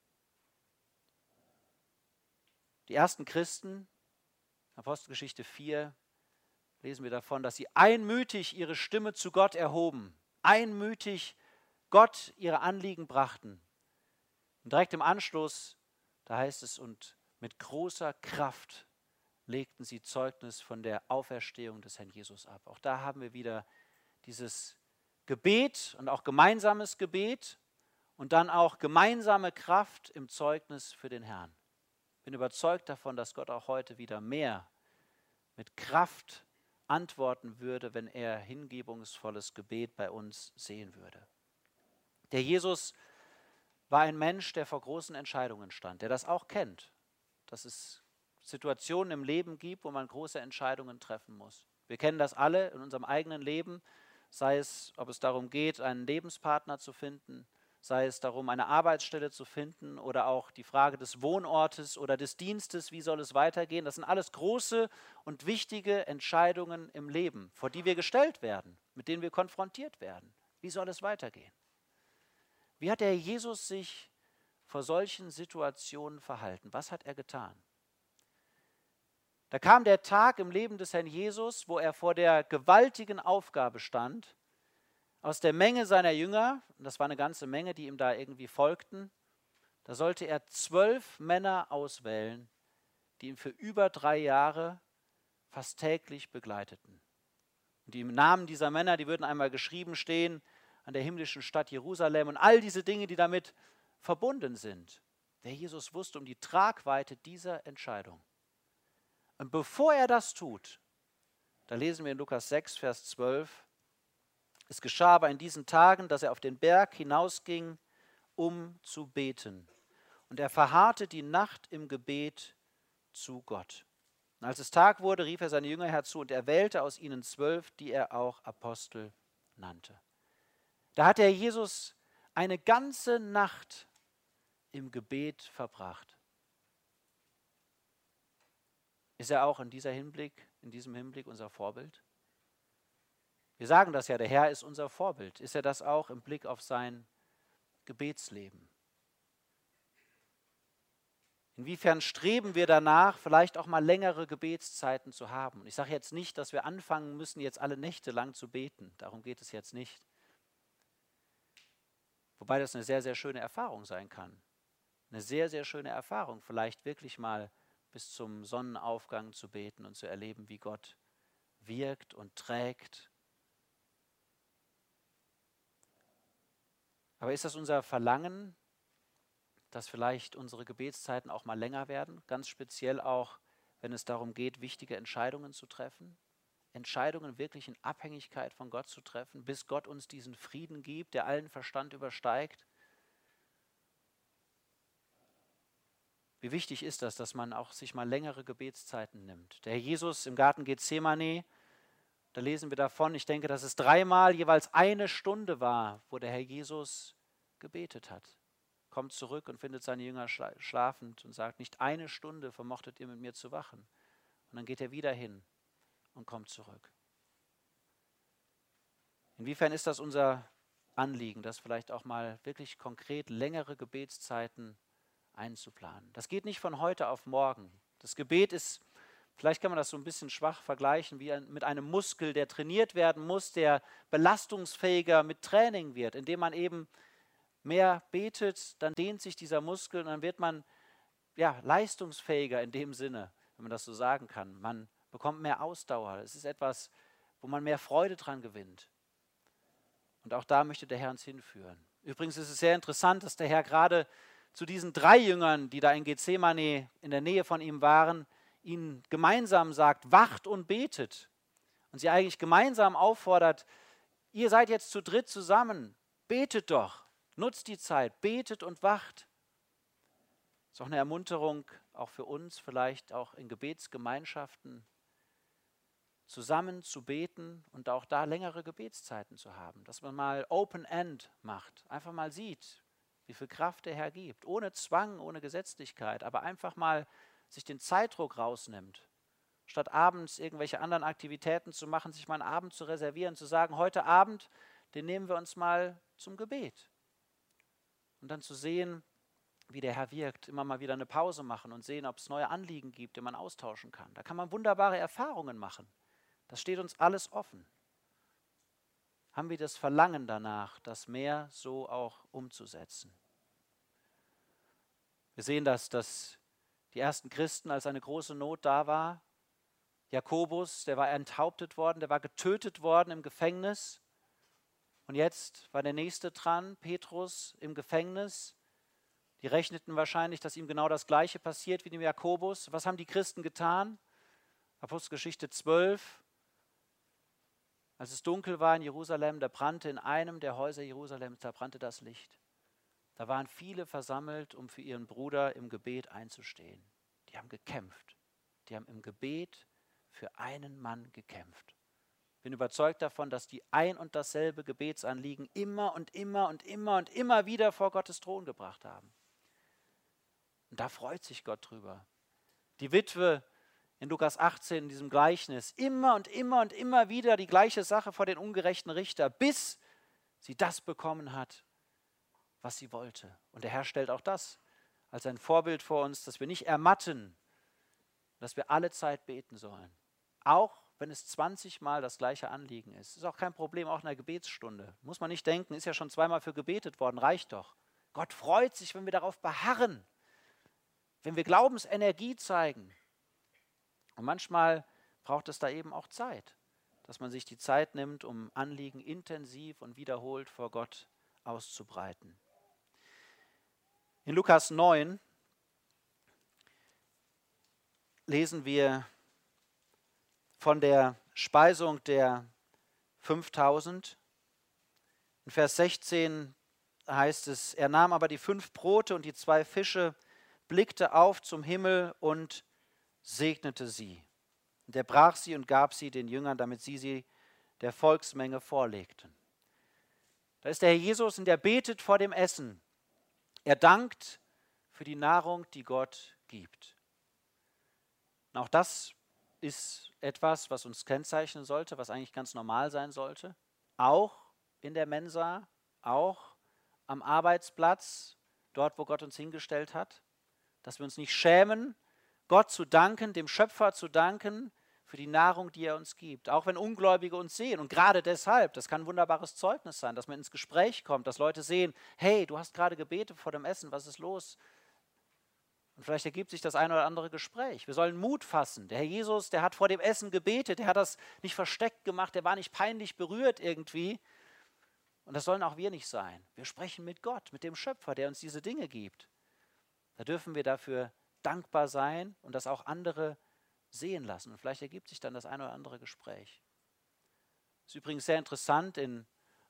Die ersten Christen, Apostelgeschichte vier, lesen wir davon, dass sie einmütig ihre Stimme zu Gott erhoben, einmütig Gott ihre Anliegen brachten. Und direkt im Anschluss, da heißt es, und mit großer Kraft legten sie Zeugnis von der Auferstehung des Herrn Jesus ab. Auch da haben wir wieder dieses Gebet und auch gemeinsames Gebet und dann auch gemeinsame Kraft im Zeugnis für den Herrn. Ich bin überzeugt davon, dass Gott auch heute wieder mehr mit Kraft antworten würde, wenn er hingebungsvolles Gebet bei uns sehen würde. Der Jesus war ein Mensch, der vor großen Entscheidungen stand, der das auch kennt, dass es Situationen im Leben gibt, wo man große Entscheidungen treffen muss. Wir kennen das alle in unserem eigenen Leben, sei es, ob es darum geht, einen Lebenspartner zu finden, sei es darum, eine Arbeitsstelle zu finden oder auch die Frage des Wohnortes oder des Dienstes, wie soll es weitergehen. Das sind alles große und wichtige Entscheidungen im Leben, vor die wir gestellt werden, mit denen wir konfrontiert werden. Wie soll es weitergehen? Wie hat der Jesus sich vor solchen Situationen verhalten? Was hat er getan? Da kam der Tag im Leben des Herrn Jesus, wo er vor der gewaltigen Aufgabe stand, aus der Menge seiner Jünger, und das war eine ganze Menge, die ihm da irgendwie folgten, da sollte er zwölf Männer auswählen, die ihn für über drei Jahre fast täglich begleiteten. Und die Namen dieser Männer, die würden einmal geschrieben stehen an der himmlischen Stadt Jerusalem und all diese Dinge, die damit verbunden sind. Der Jesus wusste um die Tragweite dieser Entscheidung. Und bevor er das tut, da lesen wir in Lukas sechs, Vers zwölf, es geschah aber in diesen Tagen, dass er auf den Berg hinausging, um zu beten. Und er verharrte die Nacht im Gebet zu Gott. Und als es Tag wurde, rief er seine Jünger herzu und er wählte aus ihnen zwölf, die er auch Apostel nannte. Da hat der Jesus eine ganze Nacht im Gebet verbracht. Ist er auch in dieser Hinblick, in diesem Hinblick unser Vorbild? Wir sagen das ja, der Herr ist unser Vorbild. Ist er das auch im Blick auf sein Gebetsleben? Inwiefern streben wir danach, vielleicht auch mal längere Gebetszeiten zu haben? Und ich sage jetzt nicht, dass wir anfangen müssen, jetzt alle Nächte lang zu beten. Darum geht es jetzt nicht. Wobei das eine sehr, sehr schöne Erfahrung sein kann. Eine sehr, sehr schöne Erfahrung, vielleicht wirklich mal bis zum Sonnenaufgang zu beten und zu erleben, wie Gott wirkt und trägt. Aber ist das unser Verlangen, dass vielleicht unsere Gebetszeiten auch mal länger werden, ganz speziell auch, wenn es darum geht, wichtige Entscheidungen zu treffen, Entscheidungen wirklich in Abhängigkeit von Gott zu treffen, bis Gott uns diesen Frieden gibt, der allen Verstand übersteigt? Wie wichtig ist das, dass man auch sich mal längere Gebetszeiten nimmt? Der Herr Jesus im Garten Gethsemane, da lesen wir davon, ich denke, dass es dreimal jeweils eine Stunde war, wo der Herr Jesus gebetet hat. Kommt zurück und findet seine Jünger schlafend und sagt, nicht eine Stunde vermochtet ihr mit mir zu wachen. Und dann geht er wieder hin und kommt zurück. Inwiefern ist das unser Anliegen, das vielleicht auch mal wirklich konkret längere Gebetszeiten einzuplanen? Das geht nicht von heute auf morgen. Das Gebet ist, vielleicht kann man das so ein bisschen schwach vergleichen, wie ein, mit einem Muskel, der trainiert werden muss, der belastungsfähiger mit Training wird, indem man eben mehr betet, dann dehnt sich dieser Muskel und dann wird man ja, leistungsfähiger in dem Sinne, wenn man das so sagen kann. Man bekommt mehr Ausdauer. Es ist etwas, wo man mehr Freude dran gewinnt. Und auch da möchte der Herr uns hinführen. Übrigens ist es sehr interessant, dass der Herr gerade zu diesen drei Jüngern, die da in Gethsemane in der Nähe von ihm waren, ihnen gemeinsam sagt, wacht und betet. Und sie eigentlich gemeinsam auffordert, ihr seid jetzt zu dritt zusammen, betet doch. Nutzt die Zeit, betet und wacht. Das ist auch eine Ermunterung, auch für uns, vielleicht auch in Gebetsgemeinschaften, zusammen zu beten und auch da längere Gebetszeiten zu haben. Dass man mal Open End macht, einfach mal sieht, wie viel Kraft der Herr gibt, ohne Zwang, ohne Gesetzlichkeit, aber einfach mal sich den Zeitdruck rausnimmt. Statt abends irgendwelche anderen Aktivitäten zu machen, sich mal einen Abend zu reservieren, zu sagen, heute Abend, den nehmen wir uns mal zum Gebet. Und dann zu sehen, wie der Herr wirkt, immer mal wieder eine Pause machen und sehen, ob es neue Anliegen gibt, die man austauschen kann. Da kann man wunderbare Erfahrungen machen. Das steht uns alles offen. Haben wir das Verlangen danach, das mehr so auch umzusetzen? Wir sehen das, dass die ersten Christen, als eine große Not da war, Jakobus, der war enthauptet worden, der war getötet worden im Gefängnis. Und jetzt war der Nächste dran, Petrus im Gefängnis. Die rechneten wahrscheinlich, dass ihm genau das Gleiche passiert wie dem Jakobus. Was haben die Christen getan? Apostelgeschichte zwölf. Als es dunkel war in Jerusalem, da brannte in einem der Häuser Jerusalems, da brannte das Licht. Da waren viele versammelt, um für ihren Bruder im Gebet einzustehen. Die haben gekämpft. Die haben im Gebet für einen Mann gekämpft. Ich bin überzeugt davon, dass die ein und dasselbe Gebetsanliegen immer und immer und immer und immer wieder vor Gottes Thron gebracht haben. Und da freut sich Gott drüber. Die Witwe in Lukas achtzehn, in diesem Gleichnis, immer und immer und immer wieder die gleiche Sache vor den ungerechten Richter, bis sie das bekommen hat, was sie wollte. Und der Herr stellt auch das als ein Vorbild vor uns, dass wir nicht ermatten, dass wir alle Zeit beten sollen. Auch wenn es zwanzig Mal das gleiche Anliegen ist. Das ist auch kein Problem, auch in einer Gebetsstunde. Muss man nicht denken, ist ja schon zweimal für gebetet worden, reicht doch. Gott freut sich, wenn wir darauf beharren, wenn wir Glaubensenergie zeigen. Und manchmal braucht es da eben auch Zeit, dass man sich die Zeit nimmt, um Anliegen intensiv und wiederholt vor Gott auszubreiten. In Lukas neun lesen wir von der Speisung der fünftausend. In Vers sechzehn heißt es, er nahm aber die fünf Brote und die zwei Fische, blickte auf zum Himmel und segnete sie. Und er brach sie und gab sie den Jüngern, damit sie sie der Volksmenge vorlegten. Da ist der Herr Jesus und er betet vor dem Essen. Er dankt für die Nahrung, die Gott gibt. Und auch das ist etwas, was uns kennzeichnen sollte, was eigentlich ganz normal sein sollte. Auch in der Mensa, auch am Arbeitsplatz, dort, wo Gott uns hingestellt hat. Dass wir uns nicht schämen, Gott zu danken, dem Schöpfer zu danken für die Nahrung, die er uns gibt. Auch wenn Ungläubige uns sehen. Und gerade deshalb, das kann ein wunderbares Zeugnis sein, dass man ins Gespräch kommt, dass Leute sehen, hey, du hast gerade gebetet vor dem Essen, was ist los? Und vielleicht ergibt sich das ein oder andere Gespräch. Wir sollen Mut fassen. Der Herr Jesus, der hat vor dem Essen gebetet, der hat das nicht versteckt gemacht, der war nicht peinlich berührt irgendwie. Und das sollen auch wir nicht sein. Wir sprechen mit Gott, mit dem Schöpfer, der uns diese Dinge gibt. Da dürfen wir dafür dankbar sein und das auch andere sehen lassen. Und vielleicht ergibt sich dann das ein oder andere Gespräch. Das ist übrigens sehr interessant. In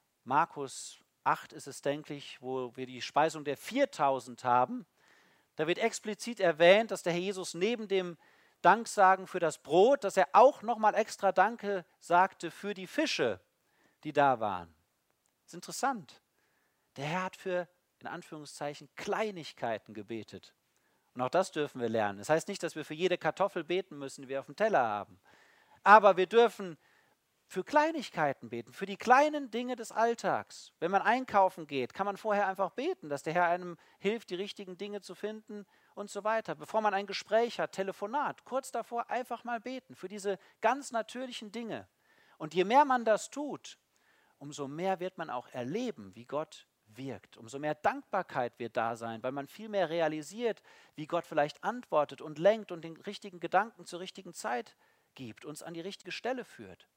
Markus acht ist es, denke ich, wo wir die Speisung der viertausend haben. Da wird explizit erwähnt, dass der Herr Jesus neben dem Danksagen für das Brot, dass er auch nochmal extra Danke sagte für die Fische, die da waren. Das ist interessant. Der Herr hat für, in Anführungszeichen, Kleinigkeiten gebetet. Und auch das dürfen wir lernen. Das heißt nicht, dass wir für jede Kartoffel beten müssen, die wir auf dem Teller haben. Aber wir dürfen für Kleinigkeiten beten, für die kleinen Dinge des Alltags. Wenn man einkaufen geht, kann man vorher einfach beten, dass der Herr einem hilft, die richtigen Dinge zu finden und so weiter. Bevor man ein Gespräch hat, Telefonat, kurz davor einfach mal beten für diese ganz natürlichen Dinge. Und je mehr man das tut, umso mehr wird man auch erleben, wie Gott wirkt. Umso mehr Dankbarkeit wird da sein, weil man viel mehr realisiert, wie Gott vielleicht antwortet und lenkt und den richtigen Gedanken zur richtigen Zeit gibt, uns an die richtige Stelle führt.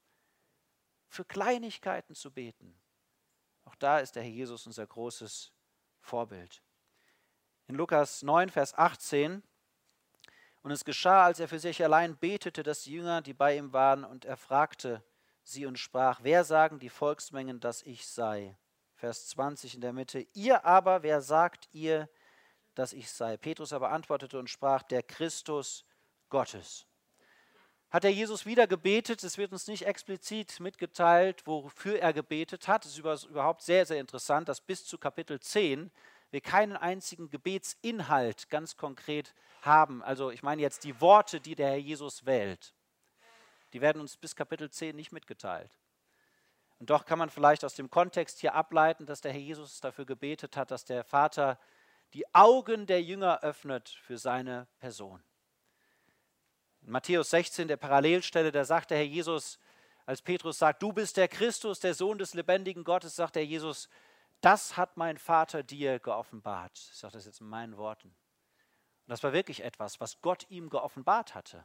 Für Kleinigkeiten zu beten. Auch da ist der Herr Jesus unser großes Vorbild. In Lukas neun, Vers achtzehn: Und es geschah, als er für sich allein betete, dass die Jünger, die bei ihm waren, und er fragte sie und sprach, wer sagen die Volksmengen, dass ich sei? Vers zwanzig in der Mitte, ihr aber, wer sagt ihr, dass ich sei? Petrus aber antwortete und sprach, der Christus Gottes. Hat der Jesus wieder gebetet? Es wird uns nicht explizit mitgeteilt, wofür er gebetet hat. Es ist überhaupt sehr, sehr interessant, dass bis zu Kapitel zehn wir keinen einzigen Gebetsinhalt ganz konkret haben. Also ich meine jetzt die Worte, die der Herr Jesus wählt. Die werden uns bis Kapitel zehn nicht mitgeteilt. Und doch kann man vielleicht aus dem Kontext hier ableiten, dass der Herr Jesus dafür gebetet hat, dass der Vater die Augen der Jünger öffnet für seine Person. In Matthäus sechzehn, der Parallelstelle, da sagt der Herr Jesus, als Petrus sagt, du bist der Christus, der Sohn des lebendigen Gottes, sagt der Jesus, das hat mein Vater dir geoffenbart. Ich sage das jetzt in meinen Worten. Und das war wirklich etwas, was Gott ihm geoffenbart hatte.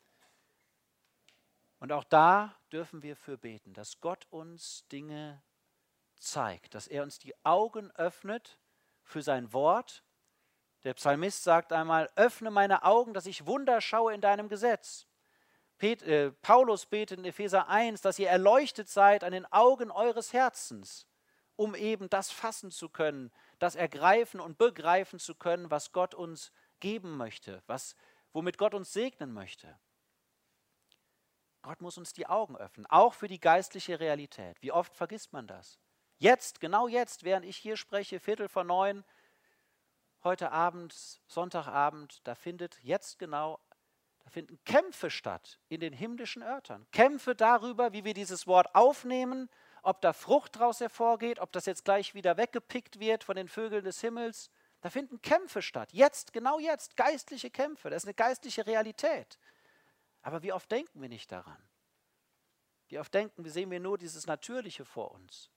Und auch da dürfen wir für beten, dass Gott uns Dinge zeigt, dass er uns die Augen öffnet für sein Wort. Der Psalmist sagt einmal, öffne meine Augen, dass ich Wunder schaue in deinem Gesetz. Pet, äh, Paulus betet in Epheser eins, dass ihr erleuchtet seid an den Augen eures Herzens, um eben das fassen zu können, das ergreifen und begreifen zu können, was Gott uns geben möchte, was, womit Gott uns segnen möchte. Gott muss uns die Augen öffnen, auch für die geistliche Realität. Wie oft vergisst man das? Jetzt, genau jetzt, während ich hier spreche, Viertel vor neun, heute Abend, Sonntagabend, da findet jetzt genau, da finden Kämpfe statt in den himmlischen Örtern. Kämpfe darüber, wie wir dieses Wort aufnehmen, ob da Frucht daraus hervorgeht, ob das jetzt gleich wieder weggepickt wird von den Vögeln des Himmels. Da finden Kämpfe statt. Jetzt, genau jetzt, geistliche Kämpfe. Das ist eine geistliche Realität. Aber wie oft denken wir nicht daran? Wie oft denken wir, sehen wir nur dieses Natürliche vor uns?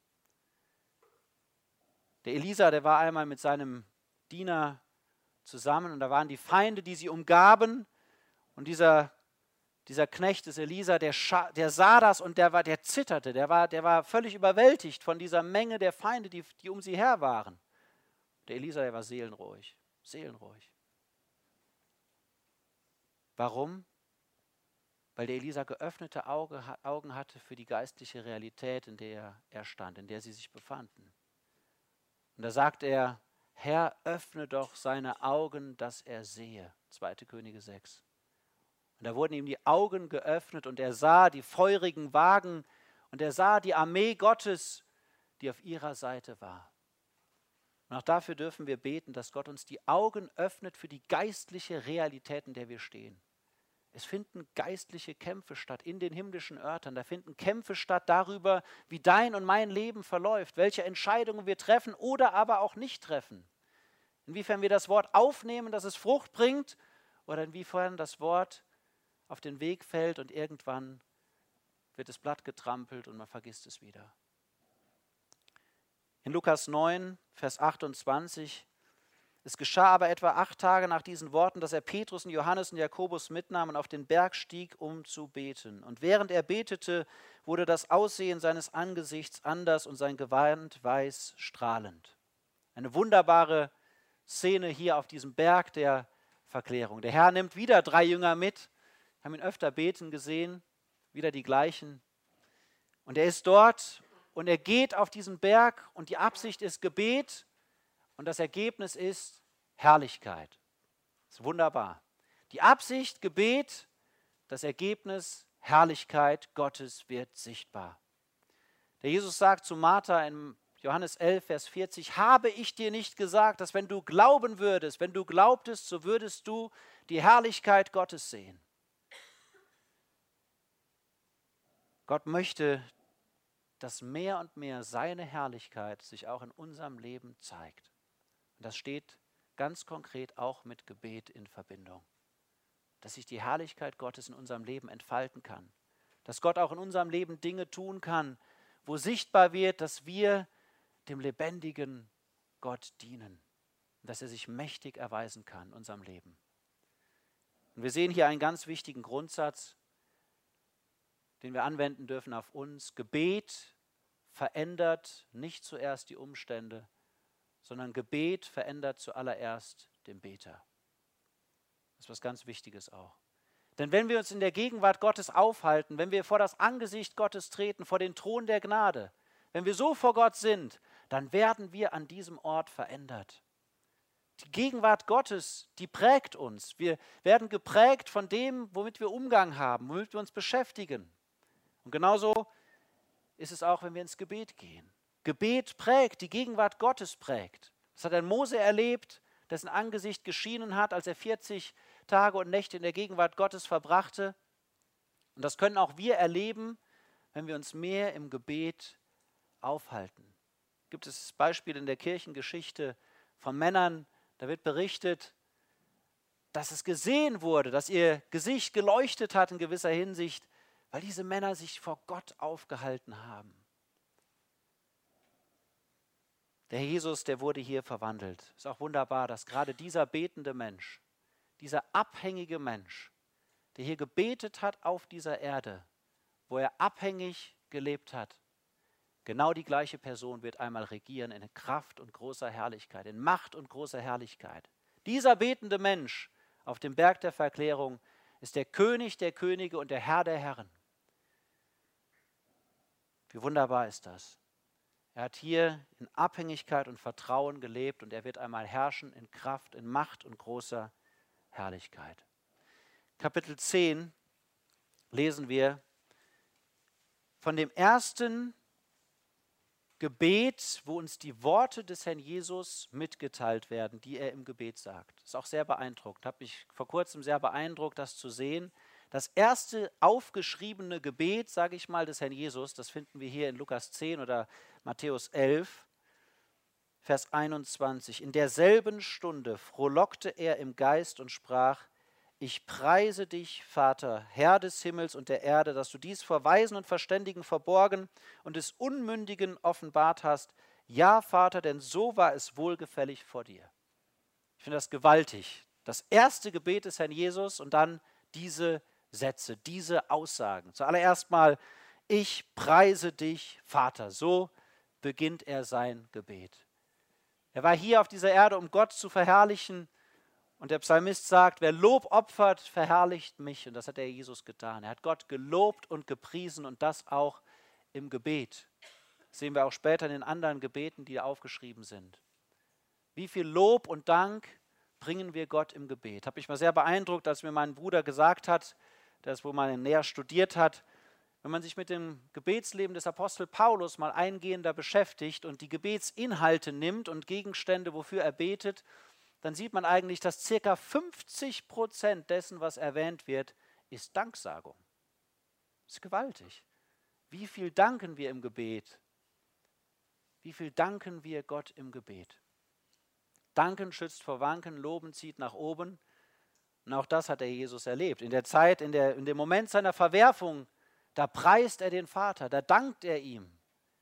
Der Elisa, der war einmal mit seinem Diener zusammen und da waren die Feinde, die sie umgaben. Und dieser, dieser Knecht des Elisa, der, der sah das und der, war, der zitterte, der war, der war völlig überwältigt von dieser Menge der Feinde, die, die um sie her waren. Der Elisa, der war seelenruhig, seelenruhig. Warum? Weil der Elisa geöffnete Auge, Augen hatte für die geistliche Realität, in der er stand, in der sie sich befanden. Und da sagt er, Herr, öffne doch seine Augen, dass er sehe. zweite Könige sechs. Und da wurden ihm die Augen geöffnet und er sah die feurigen Wagen und er sah die Armee Gottes, die auf ihrer Seite war. Und auch dafür dürfen wir beten, dass Gott uns die Augen öffnet für die geistliche Realität, in der wir stehen. Es finden geistliche Kämpfe statt in den himmlischen Örtern. Da finden Kämpfe statt darüber, wie dein und mein Leben verläuft, welche Entscheidungen wir treffen oder aber auch nicht treffen. Inwiefern wir das Wort aufnehmen, dass es Frucht bringt, oder inwiefern das Wort auf den Weg fällt und irgendwann wird das Blatt getrampelt und man vergisst es wieder. In Lukas neun, Vers achtundzwanzig: Es geschah aber etwa acht Tage nach diesen Worten, dass er Petrus und Johannes und Jakobus mitnahm und auf den Berg stieg, um zu beten. Und während er betete, wurde das Aussehen seines Angesichts anders und sein Gewand weiß strahlend. Eine wunderbare Szene hier auf diesem Berg der Verklärung. Der Herr nimmt wieder drei Jünger mit, wir haben ihn öfter beten gesehen, wieder die gleichen. Und er ist dort und er geht auf diesen Berg und die Absicht ist Gebet und das Ergebnis ist Herrlichkeit. Das ist wunderbar. Die Absicht, Gebet, das Ergebnis, Herrlichkeit Gottes wird sichtbar. Der Jesus sagt zu Martha in Johannes elf, Vers vierzig, habe ich dir nicht gesagt, dass wenn du glauben würdest, wenn du glaubtest, so würdest du die Herrlichkeit Gottes sehen. Gott möchte, dass mehr und mehr seine Herrlichkeit sich auch in unserem Leben zeigt. Und das steht ganz konkret auch mit Gebet in Verbindung. Dass sich die Herrlichkeit Gottes in unserem Leben entfalten kann. Dass Gott auch in unserem Leben Dinge tun kann, wo sichtbar wird, dass wir dem lebendigen Gott dienen. Und dass er sich mächtig erweisen kann in unserem Leben. Und wir sehen hier einen ganz wichtigen Grundsatz, den wir anwenden dürfen auf uns. Gebet verändert nicht zuerst die Umstände, sondern Gebet verändert zuallererst den Beter. Das ist was ganz Wichtiges auch. Denn wenn wir uns in der Gegenwart Gottes aufhalten, wenn wir vor das Angesicht Gottes treten, vor den Thron der Gnade, wenn wir so vor Gott sind, dann werden wir an diesem Ort verändert. Die Gegenwart Gottes, die prägt uns. Wir werden geprägt von dem, womit wir Umgang haben, womit wir uns beschäftigen. Und genauso ist es auch, wenn wir ins Gebet gehen. Gebet prägt, die Gegenwart Gottes prägt. Das hat ein Mose erlebt, dessen Angesicht geschienen hat, als er vierzig Tage und Nächte in der Gegenwart Gottes verbrachte. Und das können auch wir erleben, wenn wir uns mehr im Gebet aufhalten. Gibt es Beispiele in der Kirchengeschichte von Männern, da wird berichtet, dass es gesehen wurde, dass ihr Gesicht geleuchtet hat in gewisser Hinsicht, weil diese Männer sich vor Gott aufgehalten haben. Der Jesus, der wurde hier verwandelt. Ist auch wunderbar, dass gerade dieser betende Mensch, dieser abhängige Mensch, der hier gebetet hat auf dieser Erde, wo er abhängig gelebt hat, genau die gleiche Person wird einmal regieren in Kraft und großer Herrlichkeit, in Macht und großer Herrlichkeit. Dieser betende Mensch auf dem Berg der Verklärung ist der König der Könige und der Herr der Herren. Wie wunderbar ist das? Er hat hier in Abhängigkeit und Vertrauen gelebt und er wird einmal herrschen in Kraft, in Macht und großer Herrlichkeit. Kapitel zehn lesen wir von dem ersten Gebet, wo uns die Worte des Herrn Jesus mitgeteilt werden, die er im Gebet sagt. Das ist auch sehr beeindruckend. Hat mich vor kurzem sehr beeindruckt, das zu sehen. Das erste aufgeschriebene Gebet, sage ich mal, des Herrn Jesus, das finden wir hier in Lukas zehn oder Matthäus elf, Vers einundzwanzig. In derselben Stunde frohlockte er im Geist und sprach: Ich preise dich, Vater, Herr des Himmels und der Erde, dass du dies vor Weisen und Verständigen verborgen und des Unmündigen offenbart hast. Ja, Vater, denn so war es wohlgefällig vor dir. Ich finde das gewaltig. Das erste Gebet des Herrn Jesus und dann diese Sätze, diese Aussagen. Zuallererst mal: Ich preise dich, Vater. So beginnt er sein Gebet. Er war hier auf dieser Erde, um Gott zu verherrlichen. Und der Psalmist sagt, wer Lob opfert, verherrlicht mich. Und das hat der Jesus getan. Er hat Gott gelobt und gepriesen und das auch im Gebet. Das sehen wir auch später in den anderen Gebeten, die aufgeschrieben sind. Wie viel Lob und Dank bringen wir Gott im Gebet? Habe mich mal sehr beeindruckt, als mir mein Bruder gesagt hat, der es wohl mal näher studiert hat, wenn man sich mit dem Gebetsleben des Apostel Paulus mal eingehender beschäftigt und die Gebetsinhalte nimmt und Gegenstände, wofür er betet, dann sieht man eigentlich, dass ca. fünfzig Prozent dessen, was erwähnt wird, ist Danksagung. Das ist gewaltig. Wie viel danken wir im Gebet? Wie viel danken wir Gott im Gebet? Danken schützt vor Wanken, Loben zieht nach oben. Und auch das hat der Jesus erlebt. In der Zeit, in, der, in dem Moment seiner Verwerfung, da preist er den Vater, da dankt er ihm.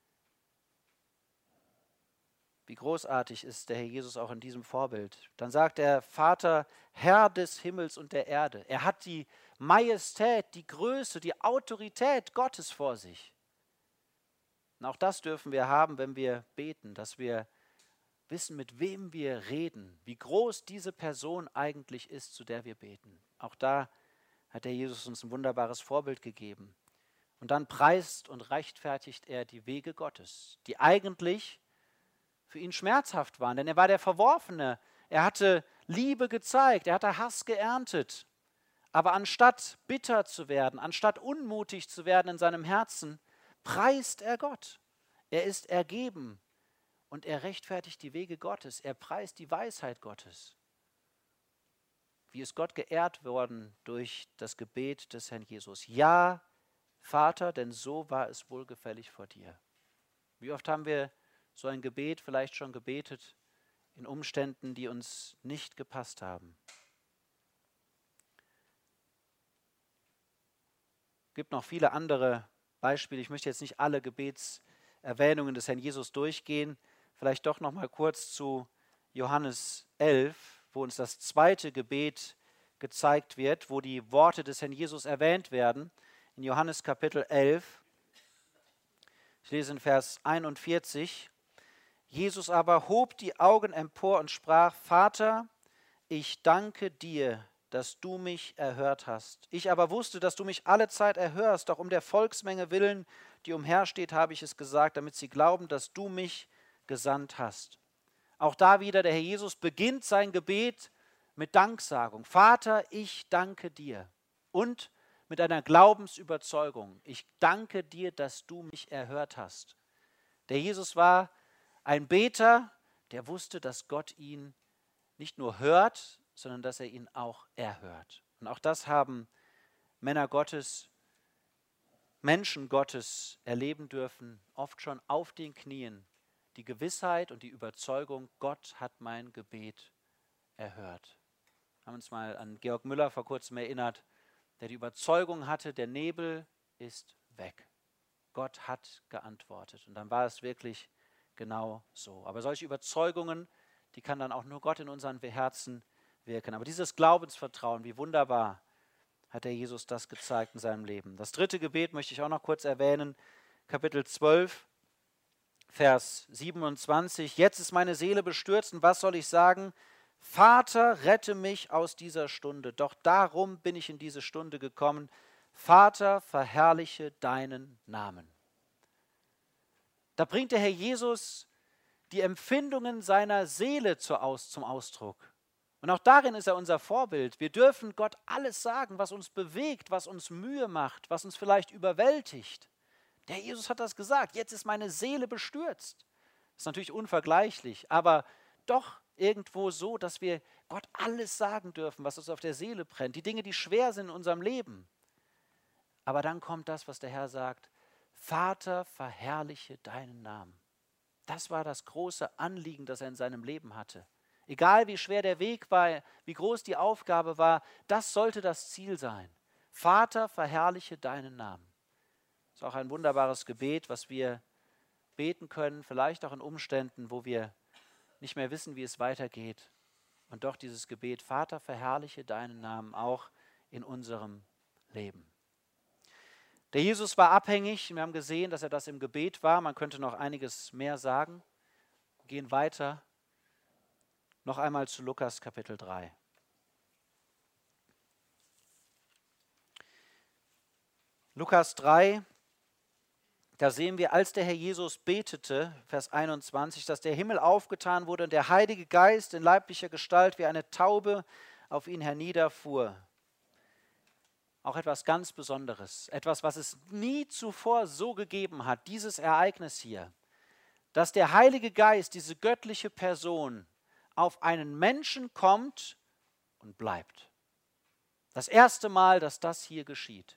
Wie großartig ist der Herr Jesus auch in diesem Vorbild. Dann sagt der Vater, Herr des Himmels und der Erde. Er hat die Majestät, die Größe, die Autorität Gottes vor sich. Und auch das dürfen wir haben, wenn wir beten, dass wir wissen, mit wem wir reden, wie groß diese Person eigentlich ist, zu der wir beten. Auch da hat der Jesus uns ein wunderbares Vorbild gegeben. Und dann preist und rechtfertigt er die Wege Gottes, die eigentlich für ihn schmerzhaft waren, denn er war der Verworfene. Er hatte Liebe gezeigt, er hatte Hass geerntet. Aber anstatt bitter zu werden, anstatt unmutig zu werden in seinem Herzen, preist er Gott. Er ist ergeben. Und er rechtfertigt die Wege Gottes. Er preist die Weisheit Gottes. Wie ist Gott geehrt worden durch das Gebet des Herrn Jesus? Ja, Vater, denn so war es wohlgefällig vor dir. Wie oft haben wir so ein Gebet vielleicht schon gebetet in Umständen, die uns nicht gepasst haben? Es gibt noch viele andere Beispiele. Ich möchte jetzt nicht alle Gebetserwähnungen des Herrn Jesus durchgehen. Vielleicht doch noch mal kurz zu Johannes elf, wo uns das zweite Gebet gezeigt wird, wo die Worte des Herrn Jesus erwähnt werden. In Johannes Kapitel elf, ich lese in Vers einundvierzig, Jesus aber hob die Augen empor und sprach, Vater, ich danke dir, dass du mich erhört hast. Ich aber wusste, dass du mich alle Zeit erhörst, doch um der Volksmenge willen, die umhersteht, habe ich es gesagt, damit sie glauben, dass du mich gesandt hast. Auch da wieder, der Herr Jesus beginnt sein Gebet mit Danksagung. Vater, ich danke dir. Und mit einer Glaubensüberzeugung. Ich danke dir, dass du mich erhört hast. Der Jesus war ein Beter, der wusste, dass Gott ihn nicht nur hört, sondern dass er ihn auch erhört. Und auch das haben Männer Gottes, Menschen Gottes erleben dürfen, oft schon auf den Knien. Die Gewissheit und die Überzeugung, Gott hat mein Gebet erhört. Wir haben uns mal an Georg Müller vor kurzem erinnert, der die Überzeugung hatte, der Nebel ist weg. Gott hat geantwortet. Und dann war es wirklich genau so. Aber solche Überzeugungen, die kann dann auch nur Gott in unseren Herzen wirken. Aber dieses Glaubensvertrauen, wie wunderbar hat der Jesus das gezeigt in seinem Leben. Das dritte Gebet möchte ich auch noch kurz erwähnen, Kapitel zwölf, Vers siebenundzwanzig. Jetzt ist meine Seele bestürzt und was soll ich sagen? Vater, rette mich aus dieser Stunde. Doch darum bin ich in diese Stunde gekommen. Vater, verherrliche deinen Namen. Da bringt der Herr Jesus die Empfindungen seiner Seele zum Ausdruck. Und auch darin ist er unser Vorbild. Wir dürfen Gott alles sagen, was uns bewegt, was uns Mühe macht, was uns vielleicht überwältigt. Der Jesus hat das gesagt, jetzt ist meine Seele bestürzt. Das ist natürlich unvergleichlich, aber doch irgendwo so, dass wir Gott alles sagen dürfen, was uns auf der Seele brennt, die Dinge, die schwer sind in unserem Leben. Aber dann kommt das, was der Herr sagt, Vater, verherrliche deinen Namen. Das war das große Anliegen, das er in seinem Leben hatte. Egal wie schwer der Weg war, wie groß die Aufgabe war, das sollte das Ziel sein. Vater, verherrliche deinen Namen. Das ist auch ein wunderbares Gebet, was wir beten können, vielleicht auch in Umständen, wo wir nicht mehr wissen, wie es weitergeht. Und doch dieses Gebet, Vater, verherrliche deinen Namen auch in unserem Leben. Der Jesus war abhängig. Wir haben gesehen, dass er das im Gebet war. Man könnte noch einiges mehr sagen. Wir gehen weiter. Noch einmal zu Lukas Kapitel drei. Lukas drei, da sehen wir, als der Herr Jesus betete, Vers einundzwanzig, dass der Himmel aufgetan wurde und der Heilige Geist in leiblicher Gestalt wie eine Taube auf ihn herniederfuhr. auch etwas ganz Besonderes, etwas, was es nie zuvor so gegeben hat, dieses Ereignis hier, dass der Heilige Geist, diese göttliche Person, auf einen Menschen kommt und bleibt. Das erste Mal, dass das hier geschieht.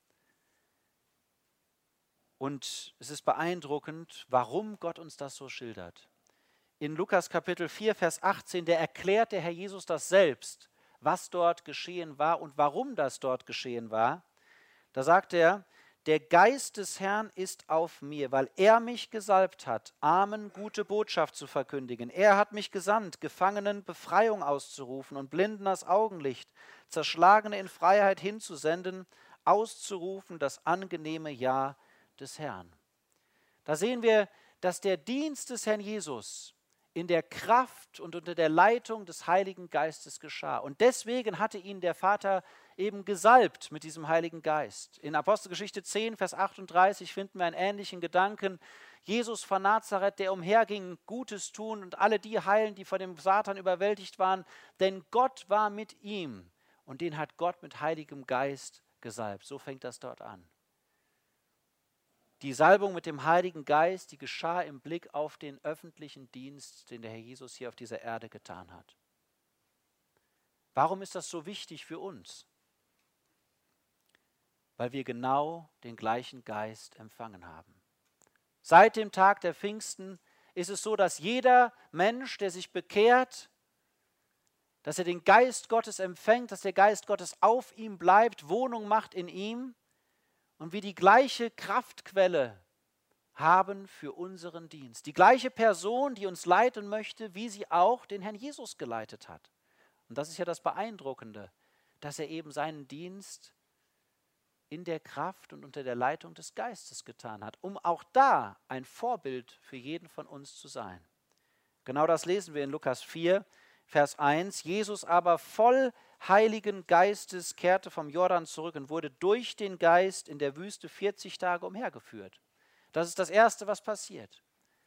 Und es ist beeindruckend, warum Gott uns das so schildert. In Lukas Kapitel vier, Vers achtzehn, da erklärt der Herr Jesus das selbst, was dort geschehen war und warum das dort geschehen war. Da sagt er, der Geist des Herrn ist auf mir, weil er mich gesalbt hat, Armen gute Botschaft zu verkündigen. Er hat mich gesandt, Gefangenen Befreiung auszurufen und Blinden das Augenlicht, Zerschlagene in Freiheit hinzusenden, auszurufen das angenehme Ja des Herrn. Da sehen wir, dass der Dienst des Herrn Jesus in der Kraft und unter der Leitung des Heiligen Geistes geschah. Und deswegen hatte ihn der Vater eben gesalbt mit diesem Heiligen Geist. In Apostelgeschichte zehn, Vers achtunddreißig finden wir einen ähnlichen Gedanken. Jesus von Nazareth, der umherging, Gutes tun und alle die heilen, die von dem Satan überwältigt waren, denn Gott war mit ihm und den hat Gott mit Heiligem Geist gesalbt. So fängt das dort an. Die Salbung mit dem Heiligen Geist, die geschah im Blick auf den öffentlichen Dienst, den der Herr Jesus hier auf dieser Erde getan hat. Warum ist das so wichtig für uns? Weil wir genau den gleichen Geist empfangen haben. Seit dem Tag der Pfingsten ist es so, dass jeder Mensch, der sich bekehrt, dass er den Geist Gottes empfängt, dass der Geist Gottes auf ihm bleibt, Wohnung macht in ihm, und wir die gleiche Kraftquelle haben für unseren Dienst. Die gleiche Person, die uns leiten möchte, wie sie auch den Herrn Jesus geleitet hat. Und das ist ja das Beeindruckende, dass er eben seinen Dienst in der Kraft und unter der Leitung des Geistes getan hat, um auch da ein Vorbild für jeden von uns zu sein. Genau das lesen wir in Lukas vier, Vers eins. Jesus aber voll Heiligen Geistes kehrte vom Jordan zurück und wurde durch den Geist in der Wüste vierzig Tage umhergeführt. Das ist das Erste, was passiert.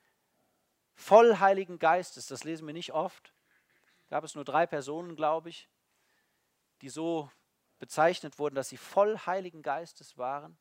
Voll Heiligen Geistes, das lesen wir nicht oft. Gab es nur drei Personen, glaube ich, die so bezeichnet wurden, dass sie voll Heiligen Geistes waren.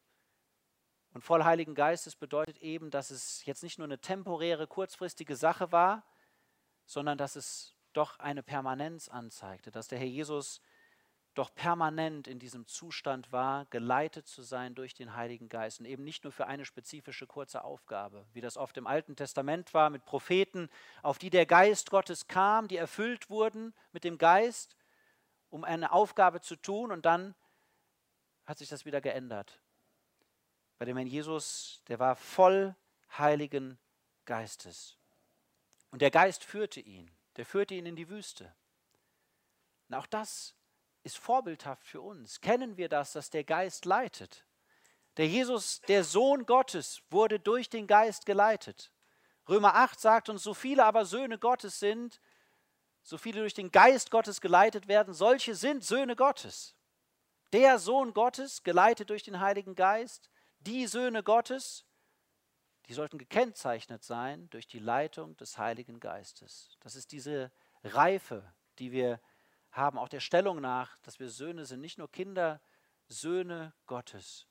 Und voll Heiligen Geistes bedeutet eben, dass es jetzt nicht nur eine temporäre, kurzfristige Sache war, sondern dass es doch eine Permanenz anzeigte, dass der Herr Jesus doch permanent in diesem Zustand war, geleitet zu sein durch den Heiligen Geist und eben nicht nur für eine spezifische kurze Aufgabe, wie das oft im Alten Testament war mit Propheten, auf die der Geist Gottes kam, die erfüllt wurden mit dem Geist, um eine Aufgabe zu tun, und dann hat sich das wieder geändert. Bei dem Herrn Jesus, der war voll Heiligen Geistes. Und der Geist führte ihn. Der führte ihn in die Wüste. Und auch das ist vorbildhaft für uns. Kennen wir das, dass der Geist leitet? Der Jesus, der Sohn Gottes, wurde durch den Geist geleitet. Römer acht sagt uns, so viele aber Söhne Gottes sind, so viele durch den Geist Gottes geleitet werden, solche sind Söhne Gottes. Der Sohn Gottes, geleitet durch den Heiligen Geist, die Söhne Gottes, die sollten gekennzeichnet sein durch die Leitung des Heiligen Geistes. Das ist diese Reife, die wir haben, auch der Stellung nach, dass wir Söhne sind, nicht nur Kinder, Söhne Gottes.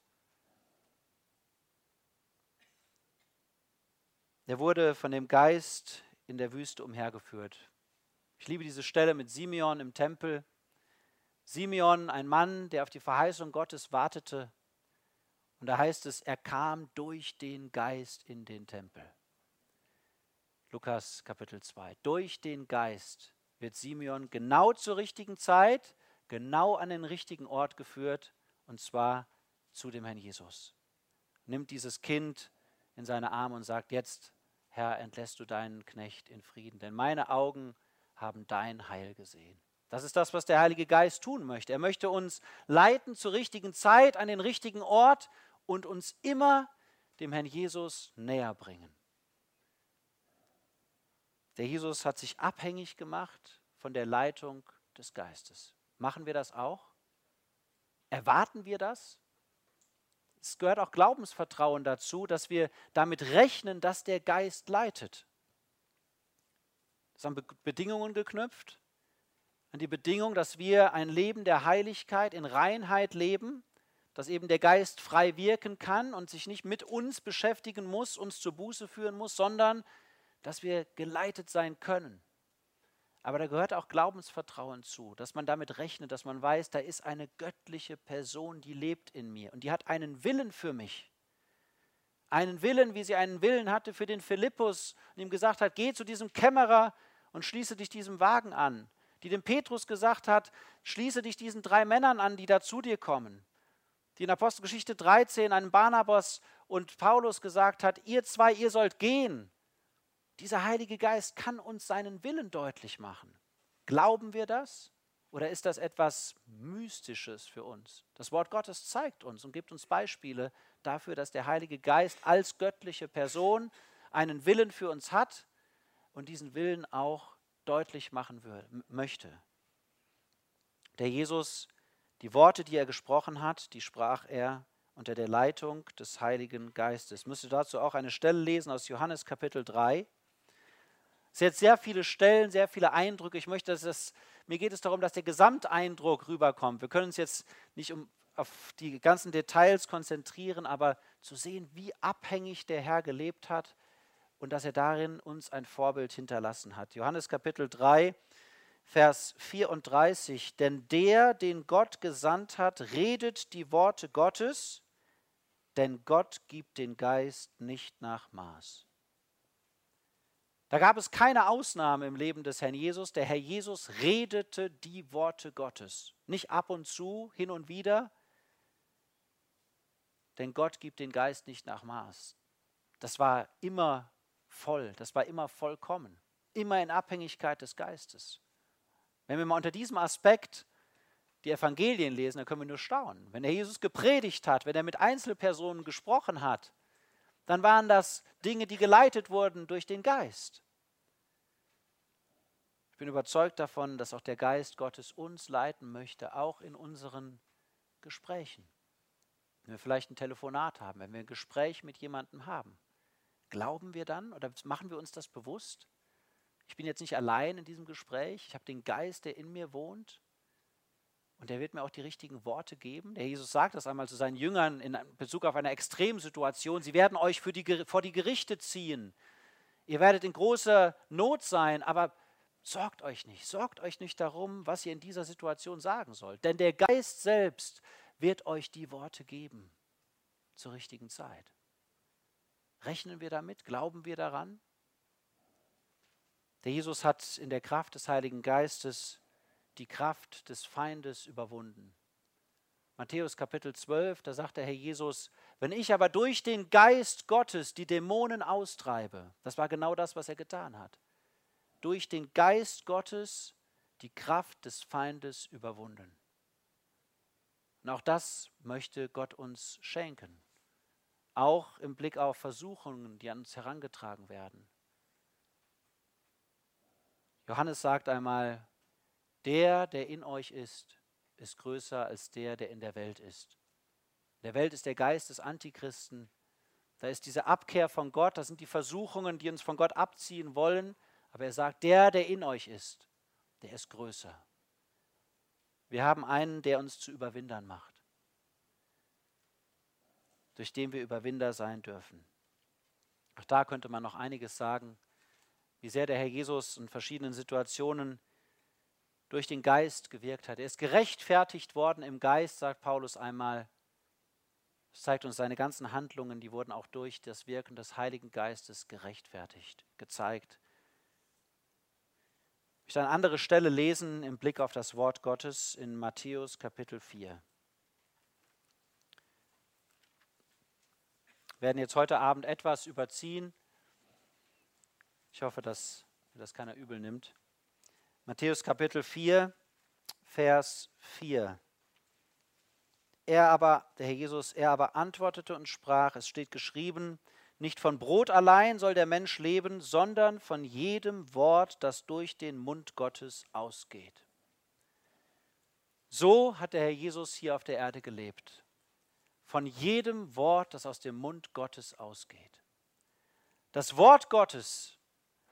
Er wurde von dem Geist in der Wüste umhergeführt. Ich liebe diese Stelle mit Simeon im Tempel. Simeon, ein Mann, der auf die Verheißung Gottes wartete. Und da heißt es, er kam durch den Geist in den Tempel. Lukas Kapitel zwei. Durch den Geist wird Simeon genau zur richtigen Zeit, genau an den richtigen Ort geführt, und zwar zu dem Herrn Jesus. Nimmt dieses Kind in seine Arme und sagt, jetzt, Herr, entlässt du deinen Knecht in Frieden, denn meine Augen haben dein Heil gesehen. Das ist das, was der Heilige Geist tun möchte. Er möchte uns leiten zur richtigen Zeit, an den richtigen Ort und uns immer dem Herrn Jesus näher bringen. Der Jesus hat sich abhängig gemacht von der Leitung des Geistes. Machen wir das auch? Erwarten wir das? Es gehört auch Glaubensvertrauen dazu, dass wir damit rechnen, dass der Geist leitet. Das ist an Bedingungen geknüpft. an die Bedingung, dass wir ein Leben der Heiligkeit in Reinheit leben, dass eben der Geist frei wirken kann und sich nicht mit uns beschäftigen muss, uns zur Buße führen muss, sondern dass wir geleitet sein können. Aber da gehört auch Glaubensvertrauen zu, dass man damit rechnet, dass man weiß, da ist eine göttliche Person, die lebt in mir und die hat einen Willen für mich. Einen Willen, wie sie einen Willen hatte für den Philippus und ihm gesagt hat, geh zu diesem Kämmerer und schließe dich diesem Wagen an. Die dem Petrus gesagt hat, schließe dich diesen drei Männern an, die da zu dir kommen. Die in Apostelgeschichte dreizehn an Barnabas und Paulus gesagt hat, ihr zwei, ihr sollt gehen. Dieser Heilige Geist kann uns seinen Willen deutlich machen. Glauben wir das? Oder ist das etwas Mystisches für uns? Das Wort Gottes zeigt uns und gibt uns Beispiele dafür, dass der Heilige Geist als göttliche Person einen Willen für uns hat und diesen Willen auch deutlich machen will, möchte. Der Jesus, die Worte, die er gesprochen hat, die sprach er unter der Leitung des Heiligen Geistes. Ich müsste dazu auch eine Stelle lesen aus Johannes Kapitel drei. Es sind jetzt sehr viele Stellen, sehr viele Eindrücke. Ich möchte, dass es, mir geht es darum, dass der Gesamteindruck rüberkommt. Wir können uns jetzt nicht um, auf die ganzen Details konzentrieren, aber zu sehen, wie abhängig der Herr gelebt hat und dass er darin uns ein Vorbild hinterlassen hat. Johannes Kapitel drei, Vers vierunddreißig. Denn der, den Gott gesandt hat, redet die Worte Gottes, denn Gott gibt den Geist nicht nach Maß. Da gab es keine Ausnahme im Leben des Herrn Jesus. Der Herr Jesus redete die Worte Gottes. Nicht ab und zu, hin und wieder, denn Gott gibt den Geist nicht nach Maß. Das war immer voll, das war immer vollkommen, immer in Abhängigkeit des Geistes. Wenn wir mal unter diesem Aspekt die Evangelien lesen, dann können wir nur staunen. Wenn der Jesus gepredigt hat, wenn er mit Einzelpersonen gesprochen hat, dann waren das Dinge, die geleitet wurden durch den Geist. Ich bin überzeugt davon, dass auch der Geist Gottes uns leiten möchte, auch in unseren Gesprächen. Wenn wir vielleicht ein Telefonat haben, wenn wir ein Gespräch mit jemandem haben, glauben wir dann oder machen wir uns das bewusst? Ich bin jetzt nicht allein in diesem Gespräch, ich habe den Geist, der in mir wohnt und der wird mir auch die richtigen Worte geben. Der Jesus sagt das einmal zu seinen Jüngern in Bezug auf eine Extremsituation. Sie werden euch für die, vor die Gerichte ziehen. Ihr werdet in großer Not sein, aber sorgt euch nicht. Sorgt euch nicht darum, was ihr in dieser Situation sagen sollt. Denn der Geist selbst wird euch die Worte geben zur richtigen Zeit. Rechnen wir damit? Glauben wir daran? Der Jesus hat in der Kraft des Heiligen Geistes die Kraft des Feindes überwunden. Matthäus Kapitel zwölf, da sagt der Herr Jesus, wenn ich aber durch den Geist Gottes die Dämonen austreibe, das war genau das, was er getan hat, durch den Geist Gottes die Kraft des Feindes überwunden. Und auch das möchte Gott uns schenken, auch im Blick auf Versuchungen, die an uns herangetragen werden. Johannes sagt einmal, der, der in euch ist, ist größer als der, der in der Welt ist. In der Welt ist der Geist des Antichristen. Da ist diese Abkehr von Gott, das sind die Versuchungen, die uns von Gott abziehen wollen. Aber er sagt, der, der in euch ist, der ist größer. Wir haben einen, der uns zu Überwindern macht, durch den wir Überwinder sein dürfen. Auch da könnte man noch einiges sagen, wie sehr der Herr Jesus in verschiedenen Situationen durch den Geist gewirkt hat. Er ist gerechtfertigt worden im Geist, sagt Paulus einmal. Das zeigt uns seine ganzen Handlungen, die wurden auch durch das Wirken des Heiligen Geistes gerechtfertigt, gezeigt. Ich möchte eine andere Stelle lesen im Blick auf das Wort Gottes in Matthäus Kapitel vier. Wir werden jetzt heute Abend etwas überziehen. Ich hoffe, dass mir das keiner übel nimmt. Matthäus Kapitel vier, Vers vier. Er aber, der Herr Jesus, er aber antwortete und sprach, es steht geschrieben, nicht von Brot allein soll der Mensch leben, sondern von jedem Wort, das durch den Mund Gottes ausgeht. So hat der Herr Jesus hier auf der Erde gelebt. Von jedem Wort, das aus dem Mund Gottes ausgeht. Das Wort Gottes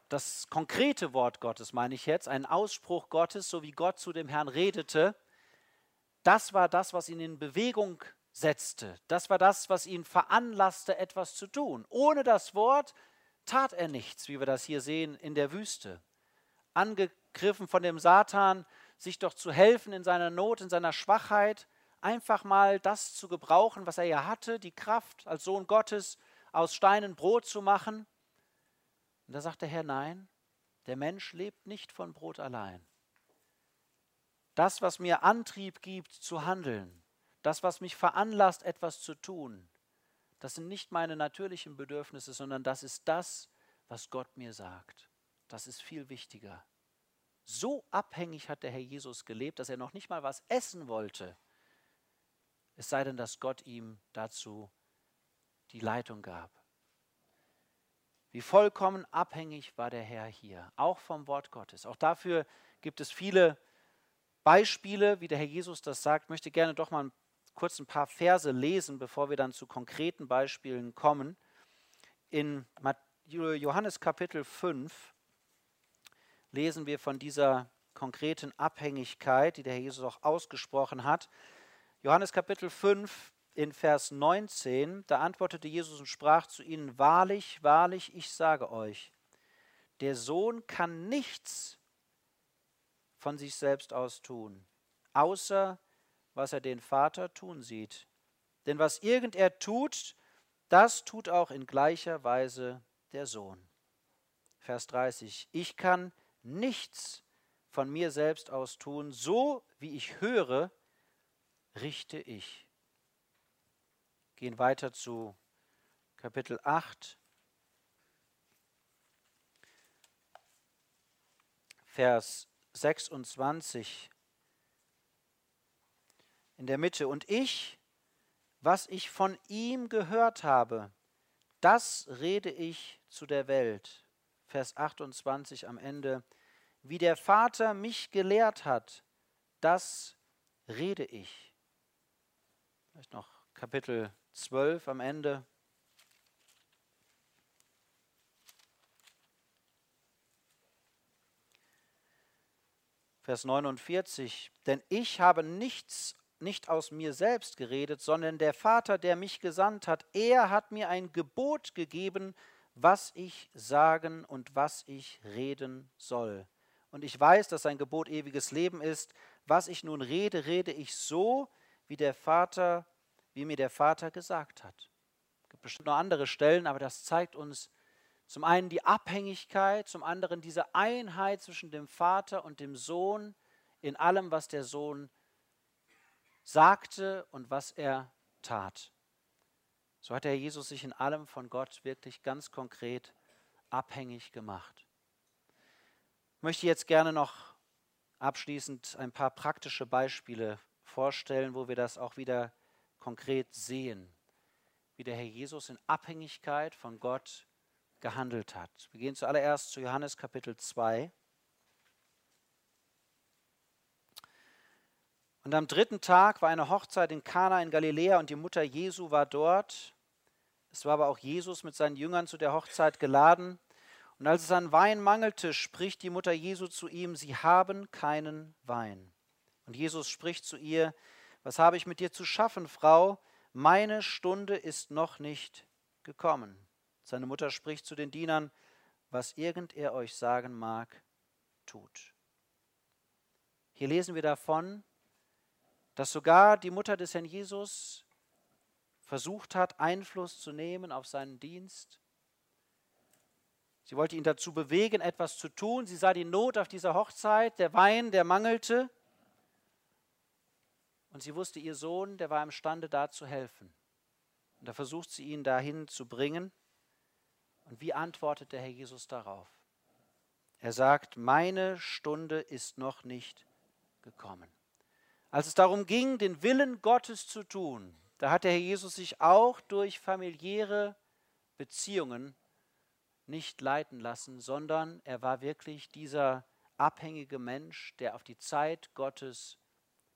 das konkrete Wort Gottes, meine ich jetzt, ein Ausspruch Gottes, so wie Gott zu dem Herrn redete, das war das, was ihn in Bewegung setzte. Das war das, was ihn veranlasste, etwas zu tun. Ohne das Wort tat er nichts, wie wir das hier sehen in der Wüste. Angegriffen von dem Satan, sich doch zu helfen in seiner Not, in seiner Schwachheit, einfach mal das zu gebrauchen, was er ja hatte, die Kraft als Sohn Gottes, aus Steinen Brot zu machen. Und da sagt der Herr, nein, der Mensch lebt nicht von Brot allein. Das, was mir Antrieb gibt zu handeln, das, was mich veranlasst, etwas zu tun, das sind nicht meine natürlichen Bedürfnisse, sondern das ist das, was Gott mir sagt. Das ist viel wichtiger. So abhängig hat der Herr Jesus gelebt, dass er noch nicht mal was essen wollte, es sei denn, dass Gott ihm dazu die Leitung gab. Wie vollkommen abhängig war der Herr hier, auch vom Wort Gottes. Auch dafür gibt es viele Beispiele, wie der Herr Jesus das sagt. Ich möchte gerne doch mal kurz ein paar Verse lesen, bevor wir dann zu konkreten Beispielen kommen. In Johannes Kapitel fünf lesen wir von dieser konkreten Abhängigkeit, die der Herr Jesus auch ausgesprochen hat. Johannes Kapitel fünf in Vers neunzehn, da antwortete Jesus und sprach zu ihnen, wahrlich, wahrlich, ich sage euch, der Sohn kann nichts von sich selbst aus tun, außer was er den Vater tun sieht. Denn was irgend er tut, das tut auch in gleicher Weise der Sohn. Vers dreißig, ich kann nichts von mir selbst aus tun, so wie ich höre, richte ich. Gehen weiter zu Kapitel acht, Vers sechsundzwanzig. In der Mitte. Und ich, was ich von ihm gehört habe, das rede ich zu der Welt. Vers achtundzwanzig am Ende. Wie der Vater mich gelehrt hat, das rede ich. Vielleicht noch Kapitel zwölf am Ende. Vers neunundvierzig. Denn ich habe nichts, nicht aus mir selbst geredet, sondern der Vater, der mich gesandt hat, er hat mir ein Gebot gegeben, was ich sagen und was ich reden soll. Und ich weiß, dass sein Gebot ewiges Leben ist. Was ich nun rede, rede ich so, wie der Vater, wie mir der Vater gesagt hat. Es gibt bestimmt noch andere Stellen, aber das zeigt uns zum einen die Abhängigkeit, zum anderen diese Einheit zwischen dem Vater und dem Sohn in allem, was der Sohn sagte und was er tat. So hat der Herr Jesus sich in allem von Gott wirklich ganz konkret abhängig gemacht. Ich möchte jetzt gerne noch abschließend ein paar praktische Beispiele vorstellen, wo wir das auch wieder konkret sehen, wie der Herr Jesus in Abhängigkeit von Gott gehandelt hat. Wir gehen zuallererst zu Johannes Kapitel zwei. Und am dritten Tag war eine Hochzeit in Kana in Galiläa und die Mutter Jesu war dort. Es war aber auch Jesus mit seinen Jüngern zu der Hochzeit geladen. Und als es an Wein mangelte, spricht die Mutter Jesu zu ihm, sie haben keinen Wein. Und Jesus spricht zu ihr, was habe ich mit dir zu schaffen, Frau? Meine Stunde ist noch nicht gekommen. Seine Mutter spricht zu den Dienern, was irgend er euch sagen mag, tut. Hier lesen wir davon, dass sogar die Mutter des Herrn Jesus versucht hat, Einfluss zu nehmen auf seinen Dienst. Sie wollte ihn dazu bewegen, etwas zu tun. Sie sah die Not auf dieser Hochzeit, der Wein, der mangelte. Und sie wusste, ihr Sohn, der war imstande, da zu helfen. Und da versucht sie ihn dahin zu bringen. Und wie antwortet der Herr Jesus darauf? Er sagt, meine Stunde ist noch nicht gekommen. Als es darum ging, den Willen Gottes zu tun, da hat der Herr Jesus sich auch durch familiäre Beziehungen nicht leiten lassen, sondern er war wirklich dieser abhängige Mensch, der auf die Zeit Gottes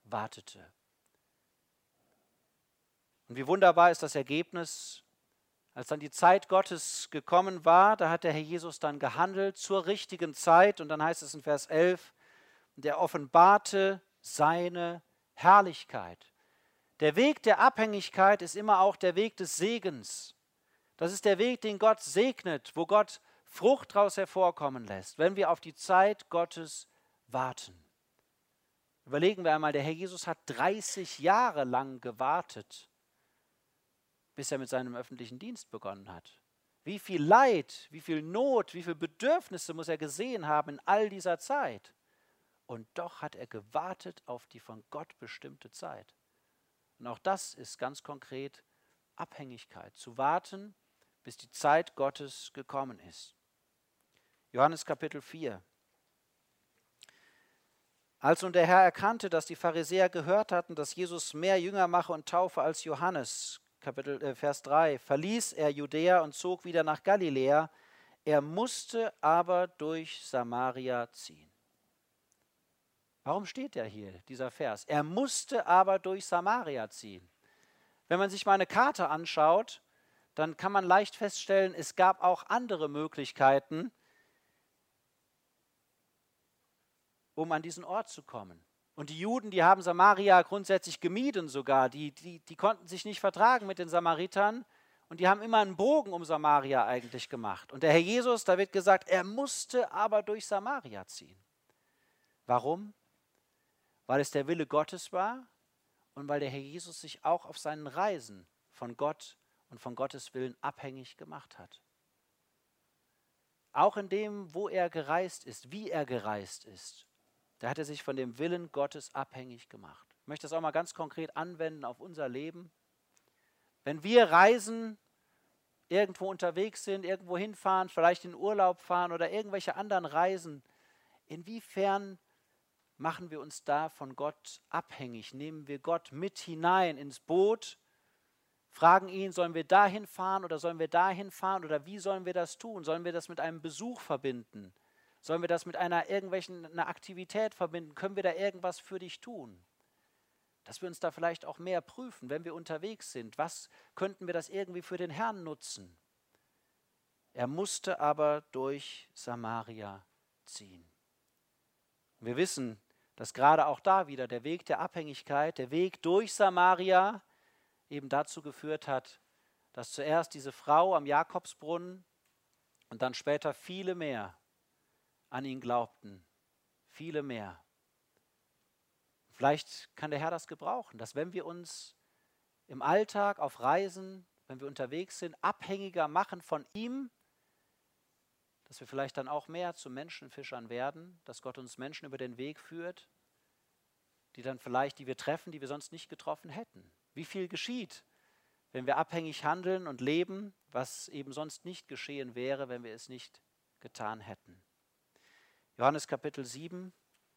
wartete. Und wie wunderbar ist das Ergebnis, Als dann die Zeit Gottes gekommen war, da hat der Herr Jesus dann gehandelt zur richtigen Zeit. Und dann heißt es in Vers elf, der offenbarte seine Herrlichkeit. Der Weg der Abhängigkeit ist immer auch der Weg des Segens. Das ist der Weg, den Gott segnet, wo Gott Frucht daraus hervorkommen lässt, wenn wir auf die Zeit Gottes warten. Überlegen wir einmal, der Herr Jesus hat dreißig Jahre lang gewartet, bis er mit seinem öffentlichen Dienst begonnen hat. Wie viel Leid, wie viel Not, wie viele Bedürfnisse muss er gesehen haben in all dieser Zeit. Und doch hat er gewartet auf die von Gott bestimmte Zeit. Und auch das ist ganz konkret Abhängigkeit, zu warten, bis die Zeit Gottes gekommen ist. Johannes Kapitel vier. Als nun der Herr erkannte, dass die Pharisäer gehört hatten, dass Jesus mehr Jünger mache und taufe als Johannes, Kapitel, äh, Vers drei, verließ er Judäa und zog wieder nach Galiläa. Er musste aber durch Samaria ziehen. Warum steht der hier, dieser Vers? Er musste aber durch Samaria ziehen. Wenn man sich mal eine Karte anschaut, dann kann man leicht feststellen, es gab auch andere Möglichkeiten, um an diesen Ort zu kommen. Und die Juden, die haben Samaria grundsätzlich gemieden sogar. Die, die, die konnten sich nicht vertragen mit den Samaritern und die haben immer einen Bogen um Samaria eigentlich gemacht. Und der Herr Jesus, da wird gesagt, er musste aber durch Samaria ziehen. Warum? Weil es der Wille Gottes war und weil der Herr Jesus sich auch auf seinen Reisen von Gott und von Gottes Willen abhängig gemacht hat. Auch in dem, wo er gereist ist, wie er gereist ist, da hat er sich von dem Willen Gottes abhängig gemacht. Ich möchte das auch mal ganz konkret anwenden auf unser Leben. Wenn wir reisen, irgendwo unterwegs sind, irgendwo hinfahren, vielleicht in Urlaub fahren oder irgendwelche anderen Reisen, inwiefern machen wir uns da von Gott abhängig? Nehmen wir Gott mit hinein ins Boot, fragen ihn, sollen wir dahin fahren oder sollen wir dahin fahren oder wie sollen wir das tun? Sollen wir das mit einem Besuch verbinden? Sollen wir das mit einer irgendwelchen einer Aktivität verbinden? Können wir da irgendwas für dich tun? Dass wir uns da vielleicht auch mehr prüfen, wenn wir unterwegs sind. Was könnten wir das irgendwie für den Herrn nutzen? Er musste aber durch Samaria ziehen. Wir wissen, dass gerade auch da wieder der Weg der Abhängigkeit, der Weg durch Samaria eben dazu geführt hat, dass zuerst diese Frau am Jakobsbrunnen und dann später viele mehr an ihn glaubten. Viele mehr. Vielleicht kann der Herr das gebrauchen, dass wenn wir uns im Alltag auf Reisen, wenn wir unterwegs sind, abhängiger machen von ihm, dass wir vielleicht dann auch mehr zu Menschenfischern werden, dass Gott uns Menschen über den Weg führt, die dann vielleicht, die wir treffen, die wir sonst nicht getroffen hätten. Wie viel geschieht, wenn wir abhängig handeln und leben, was eben sonst nicht geschehen wäre, wenn wir es nicht getan hätten. Johannes Kapitel sieben.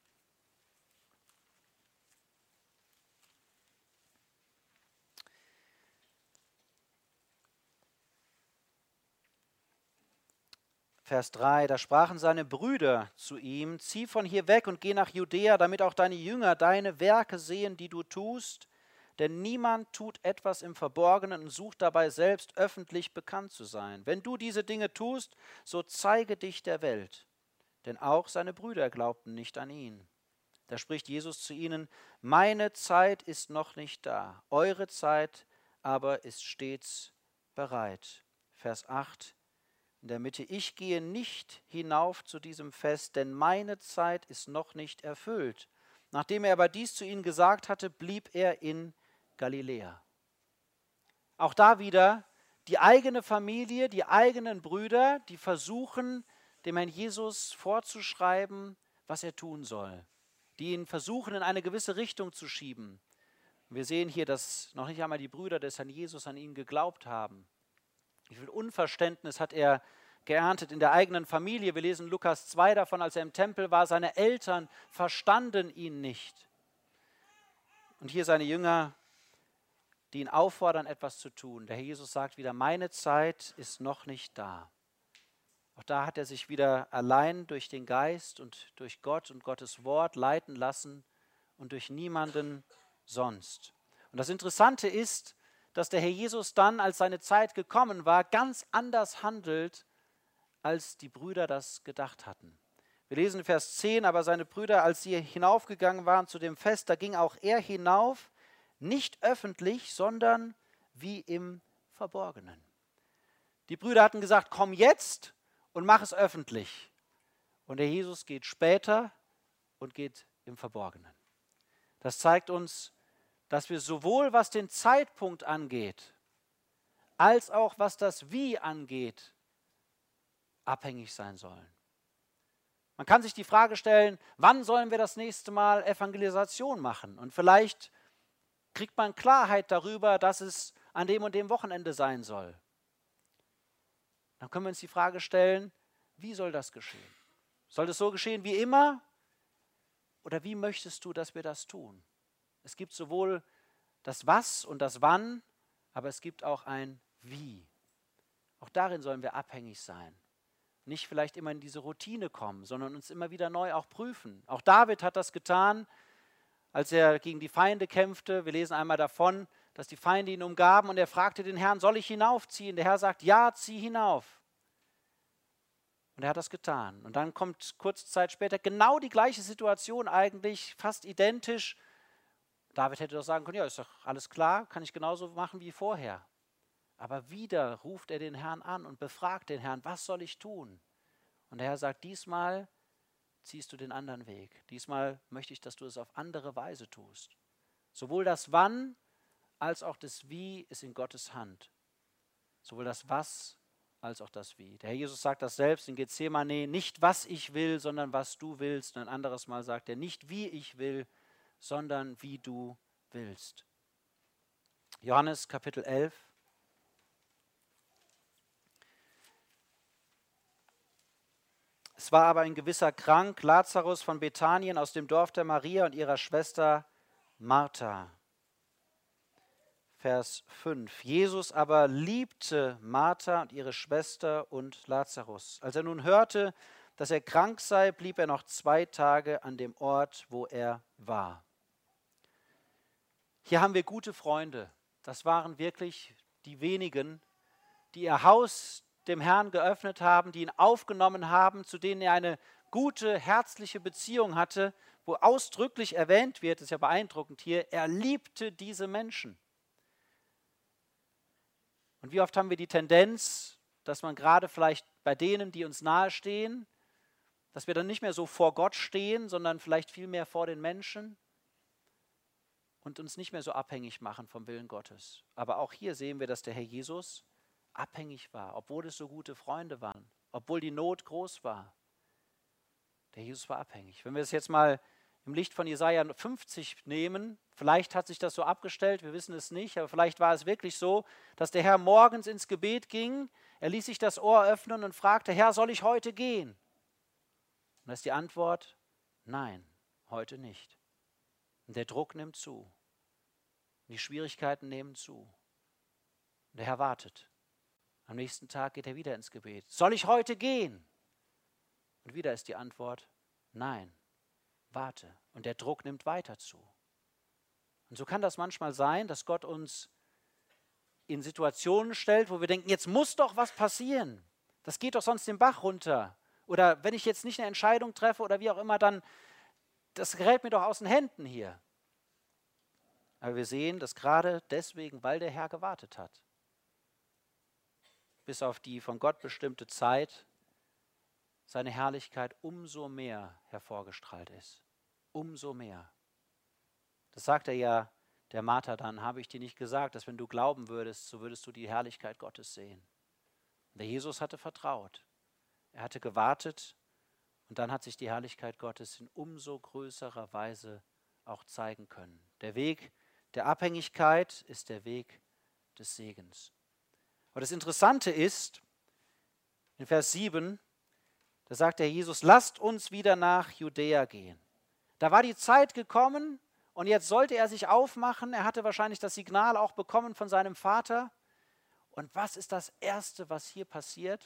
Vers drei, da sprachen seine Brüder zu ihm, zieh von hier weg und geh nach Judäa, damit auch deine Jünger deine Werke sehen, die du tust. Denn niemand tut etwas im Verborgenen und sucht dabei selbst öffentlich bekannt zu sein. Wenn du diese Dinge tust, so zeige dich der Welt. Denn auch seine Brüder glaubten nicht an ihn. Da spricht Jesus zu ihnen, meine Zeit ist noch nicht da, eure Zeit aber ist stets bereit. Vers acht, in der Mitte, ich gehe nicht hinauf zu diesem Fest, denn meine Zeit ist noch nicht erfüllt. Nachdem er aber dies zu ihnen gesagt hatte, blieb er in Galiläa. Auch da wieder die eigene Familie, die eigenen Brüder, die versuchen, dem Herrn Jesus vorzuschreiben, was er tun soll. Die ihn versuchen, in eine gewisse Richtung zu schieben. Wir sehen hier, dass noch nicht einmal die Brüder des Herrn Jesus an ihn geglaubt haben. Wie viel Unverständnis hat er geerntet in der eigenen Familie. Wir lesen Lukas zwei davon, als er im Tempel war, seine Eltern verstanden ihn nicht. Und hier seine Jünger, die ihn auffordern, etwas zu tun. Der Herr Jesus sagt wieder, meine Zeit ist noch nicht da. Auch da hat er sich wieder allein durch den Geist und durch Gott und Gottes Wort leiten lassen und durch niemanden sonst. Und das Interessante ist, dass der Herr Jesus dann, als seine Zeit gekommen war, ganz anders handelt, als die Brüder das gedacht hatten. Wir lesen in Vers zehn, aber seine Brüder, als sie hinaufgegangen waren zu dem Fest, da ging auch er hinauf, nicht öffentlich, sondern wie im Verborgenen. Die Brüder hatten gesagt, komm jetzt und mach es öffentlich. Und der Jesus geht später und geht im Verborgenen. Das zeigt uns, dass wir sowohl was den Zeitpunkt angeht, als auch was das Wie angeht, abhängig sein sollen. Man kann sich die Frage stellen, wann sollen wir das nächste Mal Evangelisation machen? Und vielleicht kriegt man Klarheit darüber, dass es an dem und dem Wochenende sein soll. Dann können wir uns die Frage stellen, wie soll das geschehen? Soll das so geschehen wie immer? Oder wie möchtest du, dass wir das tun? Es gibt sowohl das Was und das Wann, aber es gibt auch ein Wie. Auch darin sollen wir abhängig sein. Nicht vielleicht immer in diese Routine kommen, sondern uns immer wieder neu auch prüfen. Auch David hat das getan, als er gegen die Feinde kämpfte. Wir lesen einmal davon, dass die Feinde ihn umgaben und er fragte den Herrn, soll ich hinaufziehen? Der Herr sagt, ja, zieh hinauf. Und er hat das getan. Und dann kommt kurze Zeit später genau die gleiche Situation eigentlich, fast identisch. David hätte doch sagen können, ja, ist doch alles klar, kann ich genauso machen wie vorher. Aber wieder ruft er den Herrn an und befragt den Herrn, was soll ich tun? Und der Herr sagt, diesmal ziehst du den anderen Weg. Diesmal möchte ich, dass du es auf andere Weise tust. Sowohl das Wann als auch das Wie ist in Gottes Hand. Sowohl das Was als auch das Wie. Der Herr Jesus sagt das selbst in Gethsemane, nicht was ich will, sondern was du willst. Und ein anderes Mal sagt er, nicht wie ich will, sondern wie du willst. Johannes Kapitel elf. Es war aber ein gewisser krank, Lazarus von Bethanien aus dem Dorf der Maria und ihrer Schwester Martha. Vers fünf. Jesus aber liebte Martha und ihre Schwester und Lazarus. Als er nun hörte, dass er krank sei, blieb er noch zwei Tage an dem Ort, wo er war. Hier haben wir gute Freunde. Das waren wirklich die wenigen, die ihr Haus dem Herrn geöffnet haben, die ihn aufgenommen haben, zu denen er eine gute, herzliche Beziehung hatte, wo ausdrücklich erwähnt wird, das ist ja beeindruckend hier, er liebte diese Menschen. Und wie oft haben wir die Tendenz, dass man gerade vielleicht bei denen, die uns nahestehen, dass wir dann nicht mehr so vor Gott stehen, sondern vielleicht viel mehr vor den Menschen und uns nicht mehr so abhängig machen vom Willen Gottes. Aber auch hier sehen wir, dass der Herr Jesus abhängig war, obwohl es so gute Freunde waren, obwohl die Not groß war. Der Jesus war abhängig. Wenn wir es jetzt mal im Licht von Jesaja fünfzig nehmen, vielleicht hat sich das so abgestellt, wir wissen es nicht, aber vielleicht war es wirklich so, dass der Herr morgens ins Gebet ging, er ließ sich das Ohr öffnen und fragte, Herr, soll ich heute gehen? Und da ist die Antwort, nein, heute nicht. Und der Druck nimmt zu. Und die Schwierigkeiten nehmen zu. Und der Herr wartet. Am nächsten Tag geht er wieder ins Gebet. Soll ich heute gehen? Und wieder ist die Antwort, nein, warte. Und der Druck nimmt weiter zu. Und so kann das manchmal sein, dass Gott uns in Situationen stellt, wo wir denken, jetzt muss doch was passieren. Das geht doch sonst den Bach runter. Oder wenn ich jetzt nicht eine Entscheidung treffe oder wie auch immer, dann, das gerät mir doch aus den Händen hier. Aber wir sehen, dass gerade deswegen, weil der Herr gewartet hat, bis auf die von Gott bestimmte Zeit, seine Herrlichkeit umso mehr hervorgestrahlt ist. Umso mehr. Das sagt er ja der Martha dann, habe ich dir nicht gesagt, dass wenn du glauben würdest, so würdest du die Herrlichkeit Gottes sehen. Und der Jesus hatte vertraut. Er hatte gewartet und dann hat sich die Herrlichkeit Gottes in umso größerer Weise auch zeigen können. Der Weg der Abhängigkeit ist der Weg des Segens. Und das Interessante ist, in Vers sieben, da sagt der Jesus, lasst uns wieder nach Judäa gehen. Da war die Zeit gekommen und jetzt sollte er sich aufmachen. Er hatte wahrscheinlich das Signal auch bekommen von seinem Vater. Und was ist das Erste, was hier passiert?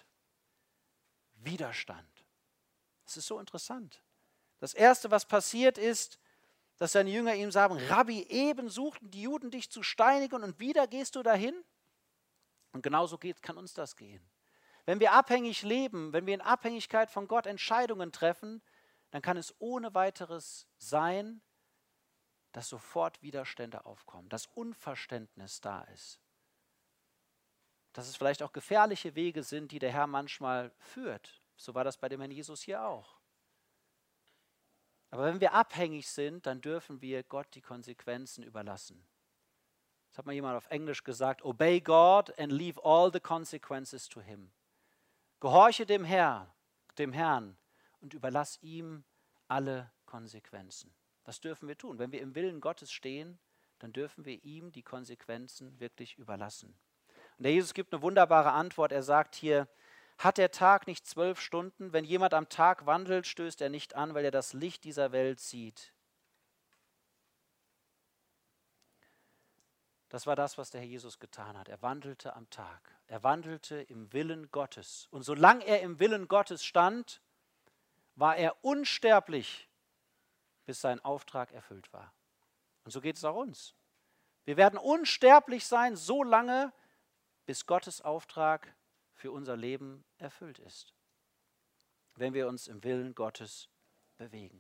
Widerstand. Das ist so interessant. Das Erste, was passiert ist, dass seine Jünger ihm sagen, Rabbi, eben suchten die Juden dich zu steinigen und wieder gehst du dahin? Und genauso geht, kann uns das gehen. Wenn wir abhängig leben, wenn wir in Abhängigkeit von Gott Entscheidungen treffen, dann kann es ohne weiteres sein, dass sofort Widerstände aufkommen, dass Unverständnis da ist. Dass es vielleicht auch gefährliche Wege sind, die der Herr manchmal führt. So war das bei dem Herrn Jesus hier auch. Aber wenn wir abhängig sind, dann dürfen wir Gott die Konsequenzen überlassen. Das hat mal jemand auf Englisch gesagt, obey God and leave all the consequences to him. Gehorche dem Herr, dem Herrn und überlass ihm alle Konsequenzen. Das dürfen wir tun. Wenn wir im Willen Gottes stehen, dann dürfen wir ihm die Konsequenzen wirklich überlassen. Und der Jesus gibt eine wunderbare Antwort. Er sagt hier, hat der Tag nicht zwölf Stunden? Wenn jemand am Tag wandelt, stößt er nicht an, weil er das Licht dieser Welt sieht. Das war das, was der Herr Jesus getan hat. Er wandelte am Tag. Er wandelte im Willen Gottes. Und solange er im Willen Gottes stand, war er unsterblich, bis sein Auftrag erfüllt war. Und so geht es auch uns. Wir werden unsterblich sein, so lange, bis Gottes Auftrag für unser Leben erfüllt ist, wenn wir uns im Willen Gottes bewegen.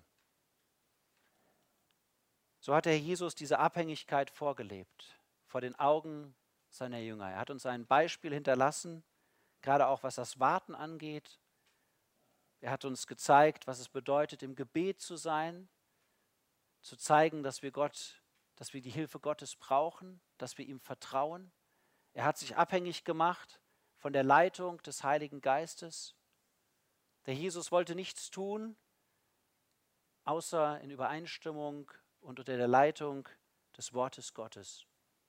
So hat der Herr Jesus diese Abhängigkeit vorgelebt, vor den Augen seiner Jünger. Er hat uns ein Beispiel hinterlassen, gerade auch was das Warten angeht. Er hat uns gezeigt, was es bedeutet, im Gebet zu sein, zu zeigen, dass wir Gott, dass wir die Hilfe Gottes brauchen, dass wir ihm vertrauen. Er hat sich abhängig gemacht von der Leitung des Heiligen Geistes. Der Jesus wollte nichts tun, außer in Übereinstimmung und unter der Leitung des Wortes Gottes.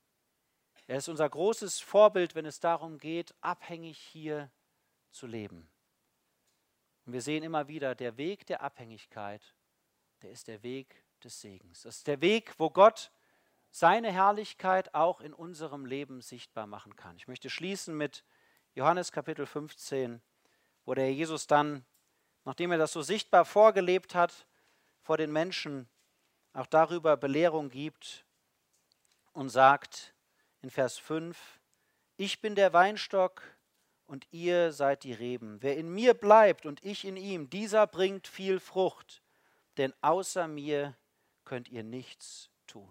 Er ist unser großes Vorbild, wenn es darum geht, abhängig hier zu leben. Und wir sehen immer wieder, der Weg der Abhängigkeit, der ist der Weg des Segens. Das ist der Weg, wo Gott seine Herrlichkeit auch in unserem Leben sichtbar machen kann. Ich möchte schließen mit Johannes Kapitel fünfzehn, wo der Jesus dann, nachdem er das so sichtbar vorgelebt hat, vor den Menschen auch darüber Belehrung gibt und sagt in Vers fünf, ich bin der Weinstock und ihr seid die Reben. Wer in mir bleibt und ich in ihm, dieser bringt viel Frucht, denn außer mir könnt ihr nichts tun.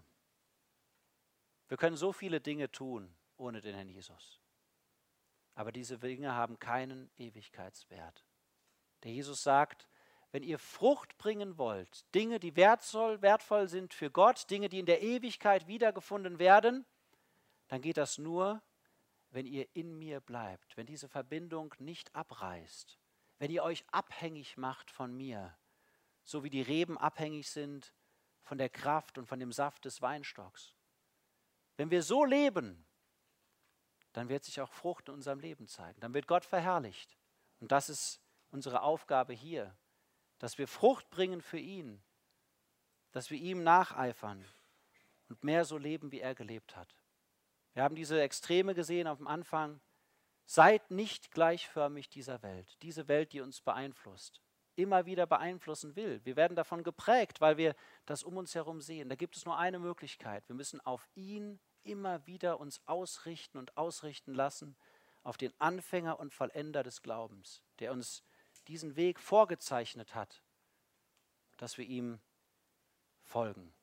Wir können so viele Dinge tun ohne den Herrn Jesus. Aber diese Dinge haben keinen Ewigkeitswert. Der Jesus sagt, wenn ihr Frucht bringen wollt, Dinge, die wertvoll, wertvoll sind für Gott, Dinge, die in der Ewigkeit wiedergefunden werden, dann geht das nur, wenn ihr in mir bleibt, wenn diese Verbindung nicht abreißt, wenn ihr euch abhängig macht von mir, so wie die Reben abhängig sind von der Kraft und von dem Saft des Weinstocks. Wenn wir so leben, dann wird sich auch Frucht in unserem Leben zeigen. Dann wird Gott verherrlicht. Und das ist unsere Aufgabe hier, dass wir Frucht bringen für ihn, dass wir ihm nacheifern und mehr so leben, wie er gelebt hat. Wir haben diese Extreme gesehen am Anfang. Seid nicht gleichförmig dieser Welt, diese Welt, die uns beeinflusst, immer wieder beeinflussen will. Wir werden davon geprägt, weil wir das um uns herum sehen. Da gibt es nur eine Möglichkeit. Wir müssen auf ihn immer wieder uns ausrichten und ausrichten lassen, auf den Anfänger und Vollender des Glaubens, der uns diesen Weg vorgezeichnet hat, dass wir ihm folgen.